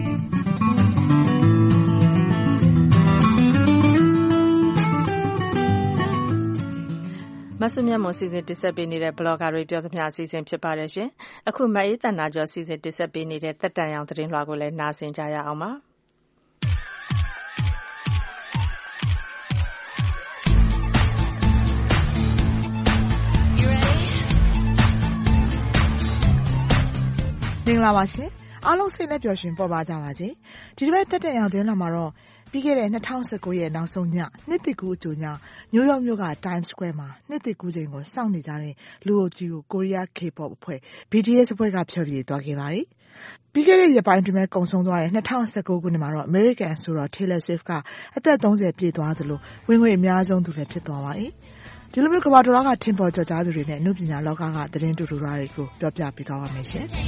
မဆုမြတ်မွန်စီစဉ်တင်ဆက်ပေးနေတဲ့ blogger တွေပြောသမျှအစီအစဉ်ဖြစ်ပါတယ်ရှင်။အခုမအေးတန်နာကျော်စီစဉ်တင်ဆက်ပေးနေတဲ့သက်တမ်းရောင်သတင်းလွှာကိုလည်းနားဆင်ကြရအောင်ပါ။မင်္ဂလာပါရှင်။အားလုံးစိတ်နဲ့ပျော်ရွှင်ပေါ်ပါကြပါစေ။ဒီတစ်ပတ်သက်တဲ့ရောင်သတင်းလာမှာတော့ပြီးခဲ့တဲ့twenty nineteenရဲ့နောက်ဆုံးညနှစ်သစ်ကူးအကြိုညနယူးယောက်မြို့က Times Square မှာနှစ်သစ်ကူးချိန်ကိုစောင့်နေကြတဲ့လူအုပ်ကြီးကိုကိုရီးယား K-pop အဖွဲ့ B T S အဖွဲ့ကဖျော်ဖြေသွားခဲ့ပါတယ်။ပြီးခဲ့တဲ့ရက်ပိုင်းတွင်ကုံဆုံးသွားတဲ့twenty nineteenခုနှစ်မှာတော့ American ဆိုတော့ Taylor Swift ကအသက်thirtyပြည့်သွားသလိုဝင်ငွေအများဆုံးသူလည်းဖြစ်သွားပါတယ်။ဒီလိုမျိုးကမ္ဘာတော်ကထင်ပေါ်ကျော်ကြားသူတွေနဲ့အနုပညာလောကကသတင်းတူတူတွေကိုပြောပြပေးသွားပါမယ်ရှင်။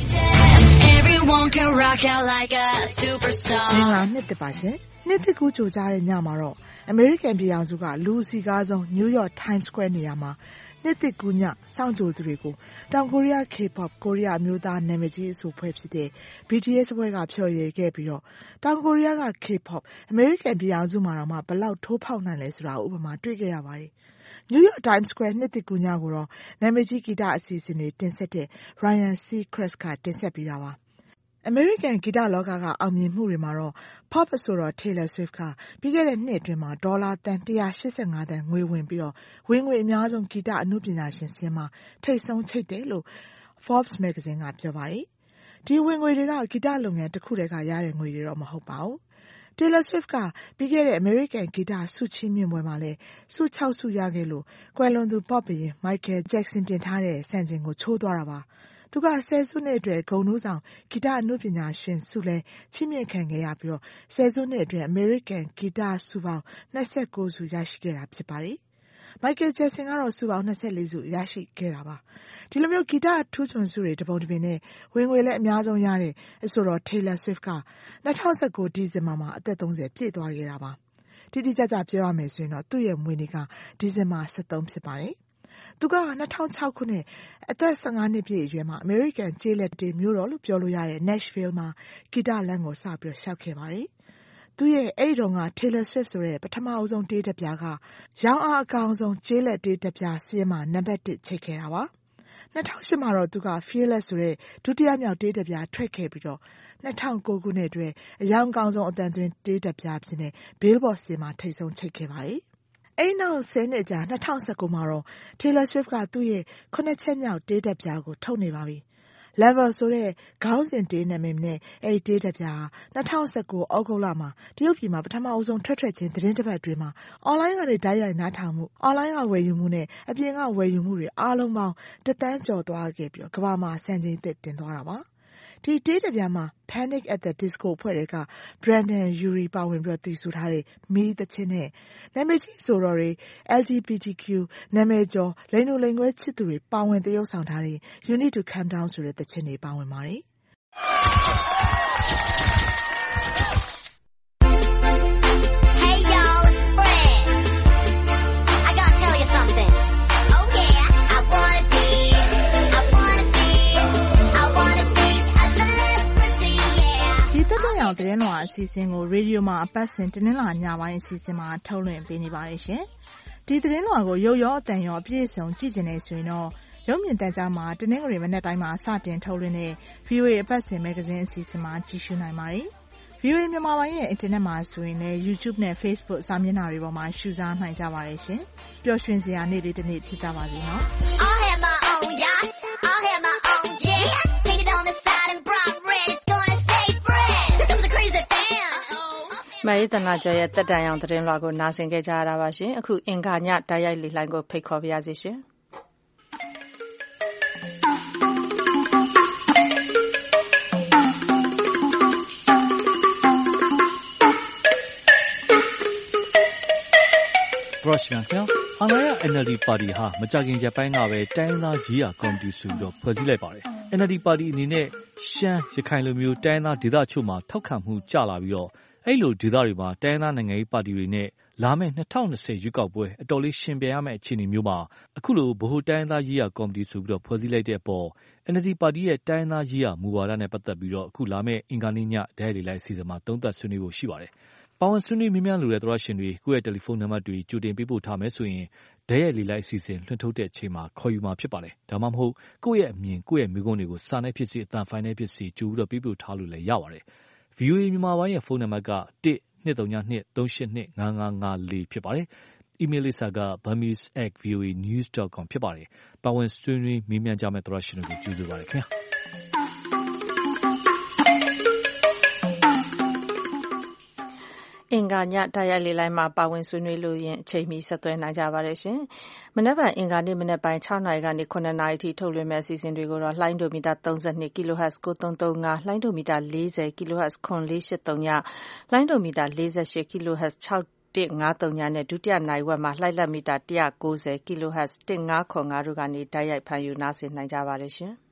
Everyone can rock out like a superstar မင်္ဂလာနှစ်သစ်ပါရှင်။နှစ်သစ်ကူးကြိုကြားတဲ့ညမှာတော့ American ပြည်ထောင်စုကလူအစီကားဆုံး New York Times Square နေရာမှာနှစ်သစ်ကူးညစောင့်ကြိုသူတွေကိုတောင်ကိုရီးယား K-pop ကိုရီးယားအမျိုးသားနာမည်ကြီးအဆိုအဖွဲ့ဖြစ်တဲ့ B T S အဖွဲ့ကဖျော်ရည်ခဲ့ပြီးတော့တောင်ကိုရီးယားက K-pop American ပြည်ထောင်စုမှာတော့မှဘယ်လောက်ထိုးဖောက်နိုင်လဲဆိုတာဥပမာတွေ့ခဲ့ရပါတယ်။ New York Times Square နှစ်သစ်ကူးညကိုတော့နာမည်ကြီးဂီတအစီအစဉ်တွေတင်ဆက်တဲ့ Ryan Seacrest ကတင်ဆက်ပေးတာပါ။ American ဂီတလောကကအောင်မြင်မှုတွေမှာတော့ Pop အဆိုတော် Taylor Swift ကပြီးခဲ့တဲ့နှစ်အတွင်းမှာဒေါ်လာသန်းone hundred eighty-fiveသန်းငွေဝင်ပြီးတော့ဝင်ငွေအများဆုံးဂီတအနုပညာရှင်စာရင်းမှာထိပ်ဆုံးချိတ်တယ်လို့ Forbes မဂ္ဂဇင်းကပြောပါတယ်။ဒီဝင်ငွေတွေကဂီတလုပ်ငန်းတစ်ခုတည်းကရတဲ့ငွေတွေတော့မဟုတ်ပါဘူး။ Taylor Swift ကပြီးခဲ့တဲ့ American ဂီတဆုချီးမြှင့်ပွဲမှာလည်းဆုsixဆုရခဲ့လို့ကွယ်လွန်သူ Pop ဘုရင် Michael Jackson တင်ထားတဲ့စံချိန်ကိုချိုးသွားတာပါ။သူကဆယ်စုနှစ်အတွက်ဂုဏ်ထူးဆောင်ဂီတအနုပညာရှင်ဆုလည်းချီးမြှင့်ခံခဲ့ရပြီးတော့ဆယ်စုနှစ်အတွင်း American ဂီတဆုပေါင်းtwenty-nineဆုရရှိခဲ့တာဖြစ်ပါတယ်။ Michael Jackson ကတော့ဆုပေါင်းtwenty-fourဆုရရှိခဲ့တာပါ။ဒီလိုမျိုးဂီတထူးချွန်ဆုတွေတပုံတပင်နဲ့ဝင်ငွေလည်းအများဆုံးရတဲ့အဆိုတော် Taylor Swift ကtwenty nineteenဒီဇင်ဘာမှာအသက်thirtyပြည့်သွားခဲ့တာပါ။တိတိကျကျပြောရမယ်ဆိုရင်တော့သူ့ရဲ့မွေးနေ့ကဒီဇင်ဘာthirteenဖြစ်ပါတယ်။သူကtwo thousand sixခုနှစ်အသက်fifteenနှစ်ပြည့်အရွယ်မှာ American ကျေးလက်တေမြို့တော်လို့ပြောလို့ရတဲ့ Nashville မှာဂီတလမ်းကိုစပြီးလျှောက်ခဲ့ပါတယ်။သူရဲ့အဲ့ဒီတုန်းက Taylor Swift ဆိုတဲ့ပထမအဆုံးတေးတစ်ပြားကရောင်းအားအကောင်းဆုံးကျေးလက်တေးတစ်ပြားစီးရင်မှာနံပါတ်oneချိတ်ခဲ့တာပါ။two thousand eightမှာတော့သူက Fearless ဆိုတဲ့ဒုတိယမြောက်တေးတစ်ပြားထွက်ခဲ့ပြီးတော့two thousand nineခုနှစ်အတွက်အယောင်ကောင်းဆုံးအသံသွင်းတေးတစ်ပြားဖြစ်နေ Billboard စီမှာထိပ်ဆုံးချိတ်ခဲ့ပါတယ်။အဲ့နောက်tenနှစ်ကြာtwo thousand nineteenမှာတော့ Taylor Swift ကသူ့ရဲ့nineချက်မြောက်တေးတစ်ပြားကိုထုတ်နေပါပြီ။ Level ဆိုတဲ့ခေါင်းစဉ်တေးနာမည်နဲ့အဲ့ဒီတေးတစ်ပြားtwo thousand nineteenဩဂုတ်လမှာတရုတ်ပြည်မှာပထမအဆုံးထွက်ထွက်ချင်းသတင်းတစ်ပတ်အတွင်းမှာ online ကနေတိုက်ရိုက်နားထောင်မှု online ကဝယ်ယူမှုနဲ့အပြင်ကဝယ်ယူမှုတွေအားလုံးပေါင်းoneသန်းကျော်သွားခဲ့ပြီးတော့ကမ္ဘာမှာစံချိန်သစ်တင်သွားတာပါ။ဒီတေးတပြားမှာ Panic at the Disco ဖွဲ့တဲ့က Brandon Urie ပါဝင်ပြီးတည်ဆူထားတဲ့မီးသချင်းနဲ့နာမည်ကြီးဆိုတော်တွေ L G B T Q နာမည်ကျော်လိင်လူလိင်ကွဲချစ်သူတွေပါဝင်သရုပ်ဆောင်ထားတဲ့ You Need to Calm Down ဆိုတဲ့သချင်းတွေပါဝင်ပါတယ်။ Now, the Denwa season will radio ma a person to Nila Nava season ma tolerant penny variation. Did the Denwa go yo yo than your piece on cheesiness, you know. Yomin Tazama, the Negri Venetama Satin tolerant, view a person magazine season ma Chishuna Mari. View me ma internet ma swing YouTube ne Facebook Saminari or my shoes on my variation. Your strings are needed to need to Tavazino. I'll have my own yacht, I'll have my own jet, painted on the side and bright red. Maitana Jaya Tadayan the Lago Nasin Gajarabashi, Aku Inganya Daya Lilango Pekoviazishi. Russian Hill, Anaya Energy Party Ha, Majagin Japan Ave, Dana Gia come to Sudo, Pazile Party. Energy Party Nine, Shan, Yakailu, Dana Didachuma, Tokamu, Jalavio. အဲ့လိုဒေသတွေမှာတိုင်းသားနိုင်ငံရေးပါတီတွေနဲ့လာမယ့်၂၀၂၀ရွေးကောက်ပွဲအတော်လေးရှင်ပြရမယ့်အခြေအနေမျိုးမှာအခုလိုဗဟိုတိုင်းသားရေးရာကော်မတီဆိုပြီးတော့ဖွဲ့စည်းလိုက်တဲ့အပေါ် N L D ပါတီရဲ့တိုင်းသားရေးရာမူဝါဒနဲ့ပတ်သက်ပြီးတော့အခုလာမယ့်အင်္ဂါနေ့ညဒဲရီလိုက်စီစဉ်မှာသုံးသပ်ဆွေးနွေးဖို့ရှိပါတယ်။ပါဝင်ဆွေးနွေးမြများလို့တဲ့သောရရှင်တွေကိုယ့်ရဲ့တယ်လီဖုန်းနံပါတ်တွေကြိုတင်ပေးပို့ထားမယ်ဆိုရင်ဒဲရီလိုက်စီစဉ်လွှင့်ထုတ်တဲ့အချိန်မှာခေါ်ယူမှာဖြစ်ပါတယ်။ဒါမှမဟုတ်ကိုယ့်ရဲ့အမြင်ကိုယ့်ရဲ့မိကုံးတွေကိုစာနဲ့ဖြစ်စီအတန်ဖိုင်နဲ့ဖြစ်စီကြိုပြီးတော့ပေးပို့ထားလို့လည်းရပါတယ်။ V O A မြန်မာပိုင်းရဲ့ဖုန်းနံပါတ်ကone two three two three eight two five five fourဖြစ်ပါတယ်။ email လိပ်စာက burmese at v o a news dot com ဖြစ်ပါတယ်။ပါဝင်ဆွေးနွေးမေးမြန်းကြမယ့်သောရရှင်တွေကိုကျေးဇူးပါတယ်ခင်ဗျာ။အင်္ဂါညတိုက်ရိုက်လေလိုင်းမှာပါဝင်ဆွေးနွေးလို့ရင်အချိန်မီဆက်သွယ်နိုင်ကြပါတယ်ရှင်။မနက်ဖြန်အင်္ဂါနေ့မနက်ပိုင်း၆နာရီကနေ၇နာရီထိထုတ်လွှင့်မယ့်အစီအစဉ်တွေကိုတော့လှိုင်းဒိုမီတာthirty-two ကီလိုဟတ်ဇ်၉၃၃၅လှိုင်းဒိုမီတာfortyကီလိုဟတ်ဇ်four four eight threeညလှိုင်းဒိုမီတာforty-eightကီလိုဟတ်ဇ်six one five threeညနဲ့ဒုတိယနိုင်ဝက်မှာလှိုင်းလက်မီတာone ninetyကီလိုဟတ်ဇ်fifteen forty-fiveတို့ကနေတိုက်ရိုက်ဖန်ယူနားဆင်နိုင်ကြပါတယ်ရှင်။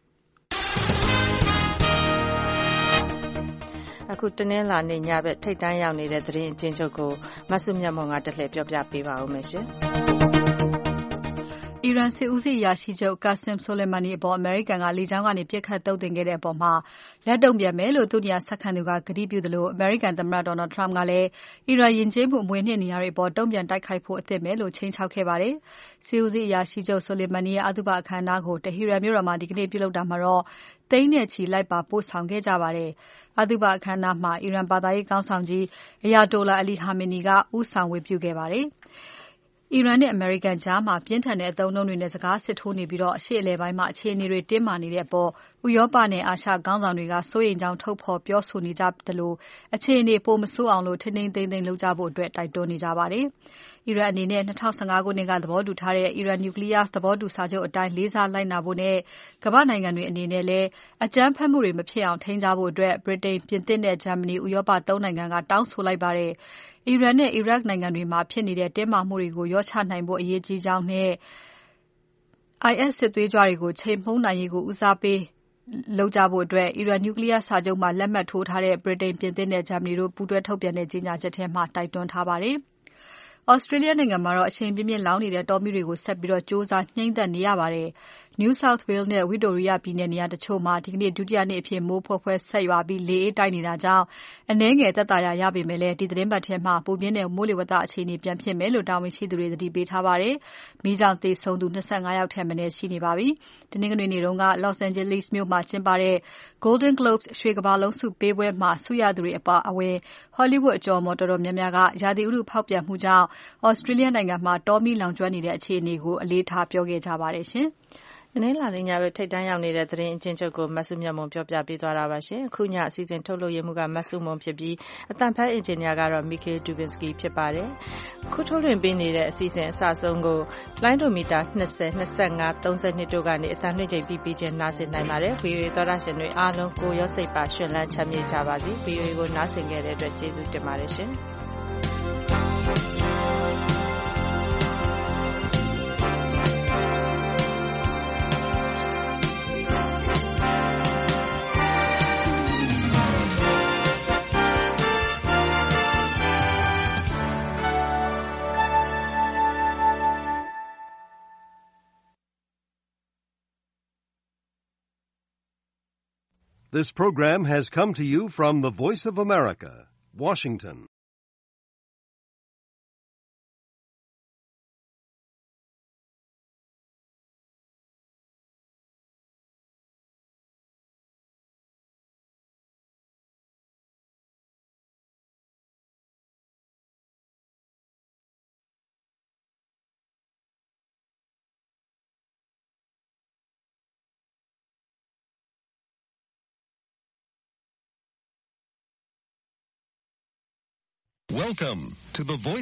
အခုတနင်္လာနေ့ညဘက်ထိတ်တန်းရောက်နေတဲ့သတင်းအချင်းချုပ်ကိုမဆုမြတ်မောင်ကတလှည့်ပြောပြပေးပါဦးမယ်ရှင်။အီရန်စစ်ဦးစီးအရာရှိချုပ် Qasem Soleimani အပေါ်အမေရိကန်ကလေကြောင်းကနေပစ်ခတ်သုတ်သင်ခဲ့တဲ့အပေါ်မှာလက်တုံ့ပြန်မယ်လို့သူ့နေရာဆက်ခံသူကကတိပြုသလိုအမေရိကန်သမ္မတ Donald Trump ကလည်းအီရန်ယဉ်ကျေးမှုအမွေအနှစ်နေရာတွေအပေါ်တုံ့ပြန်တိုက်ခိုက်ဖို့အသင့်ပဲလို့ခြိမ်းခြောက်ခဲ့ပါတယ်။စစ်ဦးစီးအရာရှိချုပ် Soleimani ရဲ့အသုဘအခမ်းအနားကိုတဟီရန်မြို့တော်မှာဒီကနေ့ပြုလုပ်တာမှာတော့သိန်းနဲ့ချီလိုက်ပါပို့ဆောင်ခဲ့ကြပါတယ်။အသုဘအခမ်းအနားမှာအီရန်ဘာသာရေးခေါင်းဆောင်ကြီး Ayatollah Ali Khamenei ကဦးဆောင်ဝတ်ပြုခဲ့ပါတယ်။အီရန်နဲ့အမေရိကန်ကြားမှာပြင်းထန်တဲ့အသုံးအနှုန်းတွေနဲ့စကားစစ်ထိုးနေပြီးတော့အရှေ့အလယ်ပိုင်းမှာအခြေအနေတွေတင်းမာနေတဲ့အပေါ်ဥရောပနဲ့အာရှခေါင်းဆောင်တွေကစိုးရိမ်ကြောင်းထုတ်ဖော်ပြောဆိုနေကြတယ်လို့အခြေအနေပိုမဆိုးအောင်လို့ထိန်းသိမ်းသိမ်းသိမ်းလုပ်ကြဖို့အတွက်တိုက်တွန်းနေကြပါတယ်။အီရန်အနေနဲ့two thousand fifteenခုနှစ်ကသဘောတူထားတဲ့အီရန်နျူကလ িয়ার သဘောတူစာချုပ်အတိုင်းလေးစားလိုက်နာဖို့နဲ့ကမ္ဘာနိုင်ငံတွေအနေနဲ့လည်းအကြမ်းဖက်မှုတွေမဖြစ်အောင်ထိန်းကြဖို့အတွက်ဗြိတိန်ပြင်သစ်နဲ့ဂျာမနီဥရောပသုံးနိုင်ငံကတောင်းဆိုလိုက်ပါတယ်။အီရန်နဲ့အီရတ်နိုင်ငံတွေမှာဖြစ်နေတဲ့တင်းမာမှုတွေကိုရောချနိုင်ဖို့အရေးကြီးကြောင်းနဲ့ I S စစ်သွေးကြွတွေကိုချိန်မှုန်းနိုင်ရေးကိုဦးစားပေးလုပ်ကြဖို့အတွက်အီရန်နျူကလ িয়ার စာချုပ်မှာလက်မှတ်ထိုးထားတဲ့ဗြိတိန်ပြင်သစ်နဲ့ဂျာမနီတို့ပူးတွဲထုတ်ပြန်တဲ့ကြေညာချက်ထဲမှာတိုက်တွန်းထားပါတယ်။ Australia နိုင်ငံမှာတော့အရှိန်ပြင်းပြင်းလောင်နေတဲ့တောမီးတွေကိုဆက်ပြီးတော့စ조사ညှိမ့်သက်နေရပါတယ်။ New South Wales နဲ့ Victoria ပြည်နယ်နေရာတချို့မှာဒီကနေ့ဒုတိယနေ့အဖြစ်မိုးဖွဲဖွဲဆက်ရွာပြီးလေအေးတိုက်နေတာကြောင့်အနည်းငယ်သက်သာရာရပေမဲ့လည်းဒီသတင်းပတ်ထဲမှာပူပြင်းတဲ့မိုးလေဝသအခြေအနေပြန်ဖြစ်မယ်လို့တာဝန်ရှိသူတွေသတိပေးထားပါတယ်။မီးကြောင့်သေဆုံးသူtwenty-fiveယောက်ထက်မနည်းရှိနေပါပြီ။တနင်္ဂနွေနေ့တုန်းက Los Angeles မြို့မှာကျင်းပတဲ့ Golden Globes ရွှေကမ္ဘာလုံးဆုပေးပွဲမှာဆုရသူတွေအပါအဝင် Hollywood အကျော်အမော်တော်တော်များများကရာသီဥတုဖောက်ပြန်မှုကြောင့် Australia နိုင်ငံမှာတောမီးလောင်ကျွမ်းနေတဲ့အခြေအနေကိုအလေးထားပြောခဲ့ကြပါတယ်ရှင်။။နင်္လာနေ့ညပဲထိတ်တန်းရောက်နေတဲ့သတင်းအချင်းချုပ်ကိုမဆုမြတ်မွန်ပြောပြပေးသွားတာပါရှင်။အခုညအစီအစဉ်ထုတ်လုပ်ရမှုကမဆုမွန်ဖြစ်ပြီးအတန်ဖက်အင်ဂျင်နီယာကတော့ Mikhail Dubinsky ဖြစ်ပါတယ်။ခုထုတ်လွှင့်ပေးနေတဲ့အစီအစဉ်အစဆုံးကိုလိုင်းဒိုမီတာ၂၀ ၂၅ ၃၂တို့ကနေအတန်လွှင့်ချိန်ပြီးပြီးချင်းနားဆင်နိုင်ပါတယ်။ V O A သောတာရှင်တွေအားလုံးကိုရောစိတ်ပါရှင်လန်းချမ်းမြေ့ကြပါစေ။ V O A ကိုနားဆင်ခဲ့တဲ့အတွက်ကျေးဇူးတင်ပါတယ်ရှင်။ This program has come to you from the Voice of America, Washington. Welcome to the Voice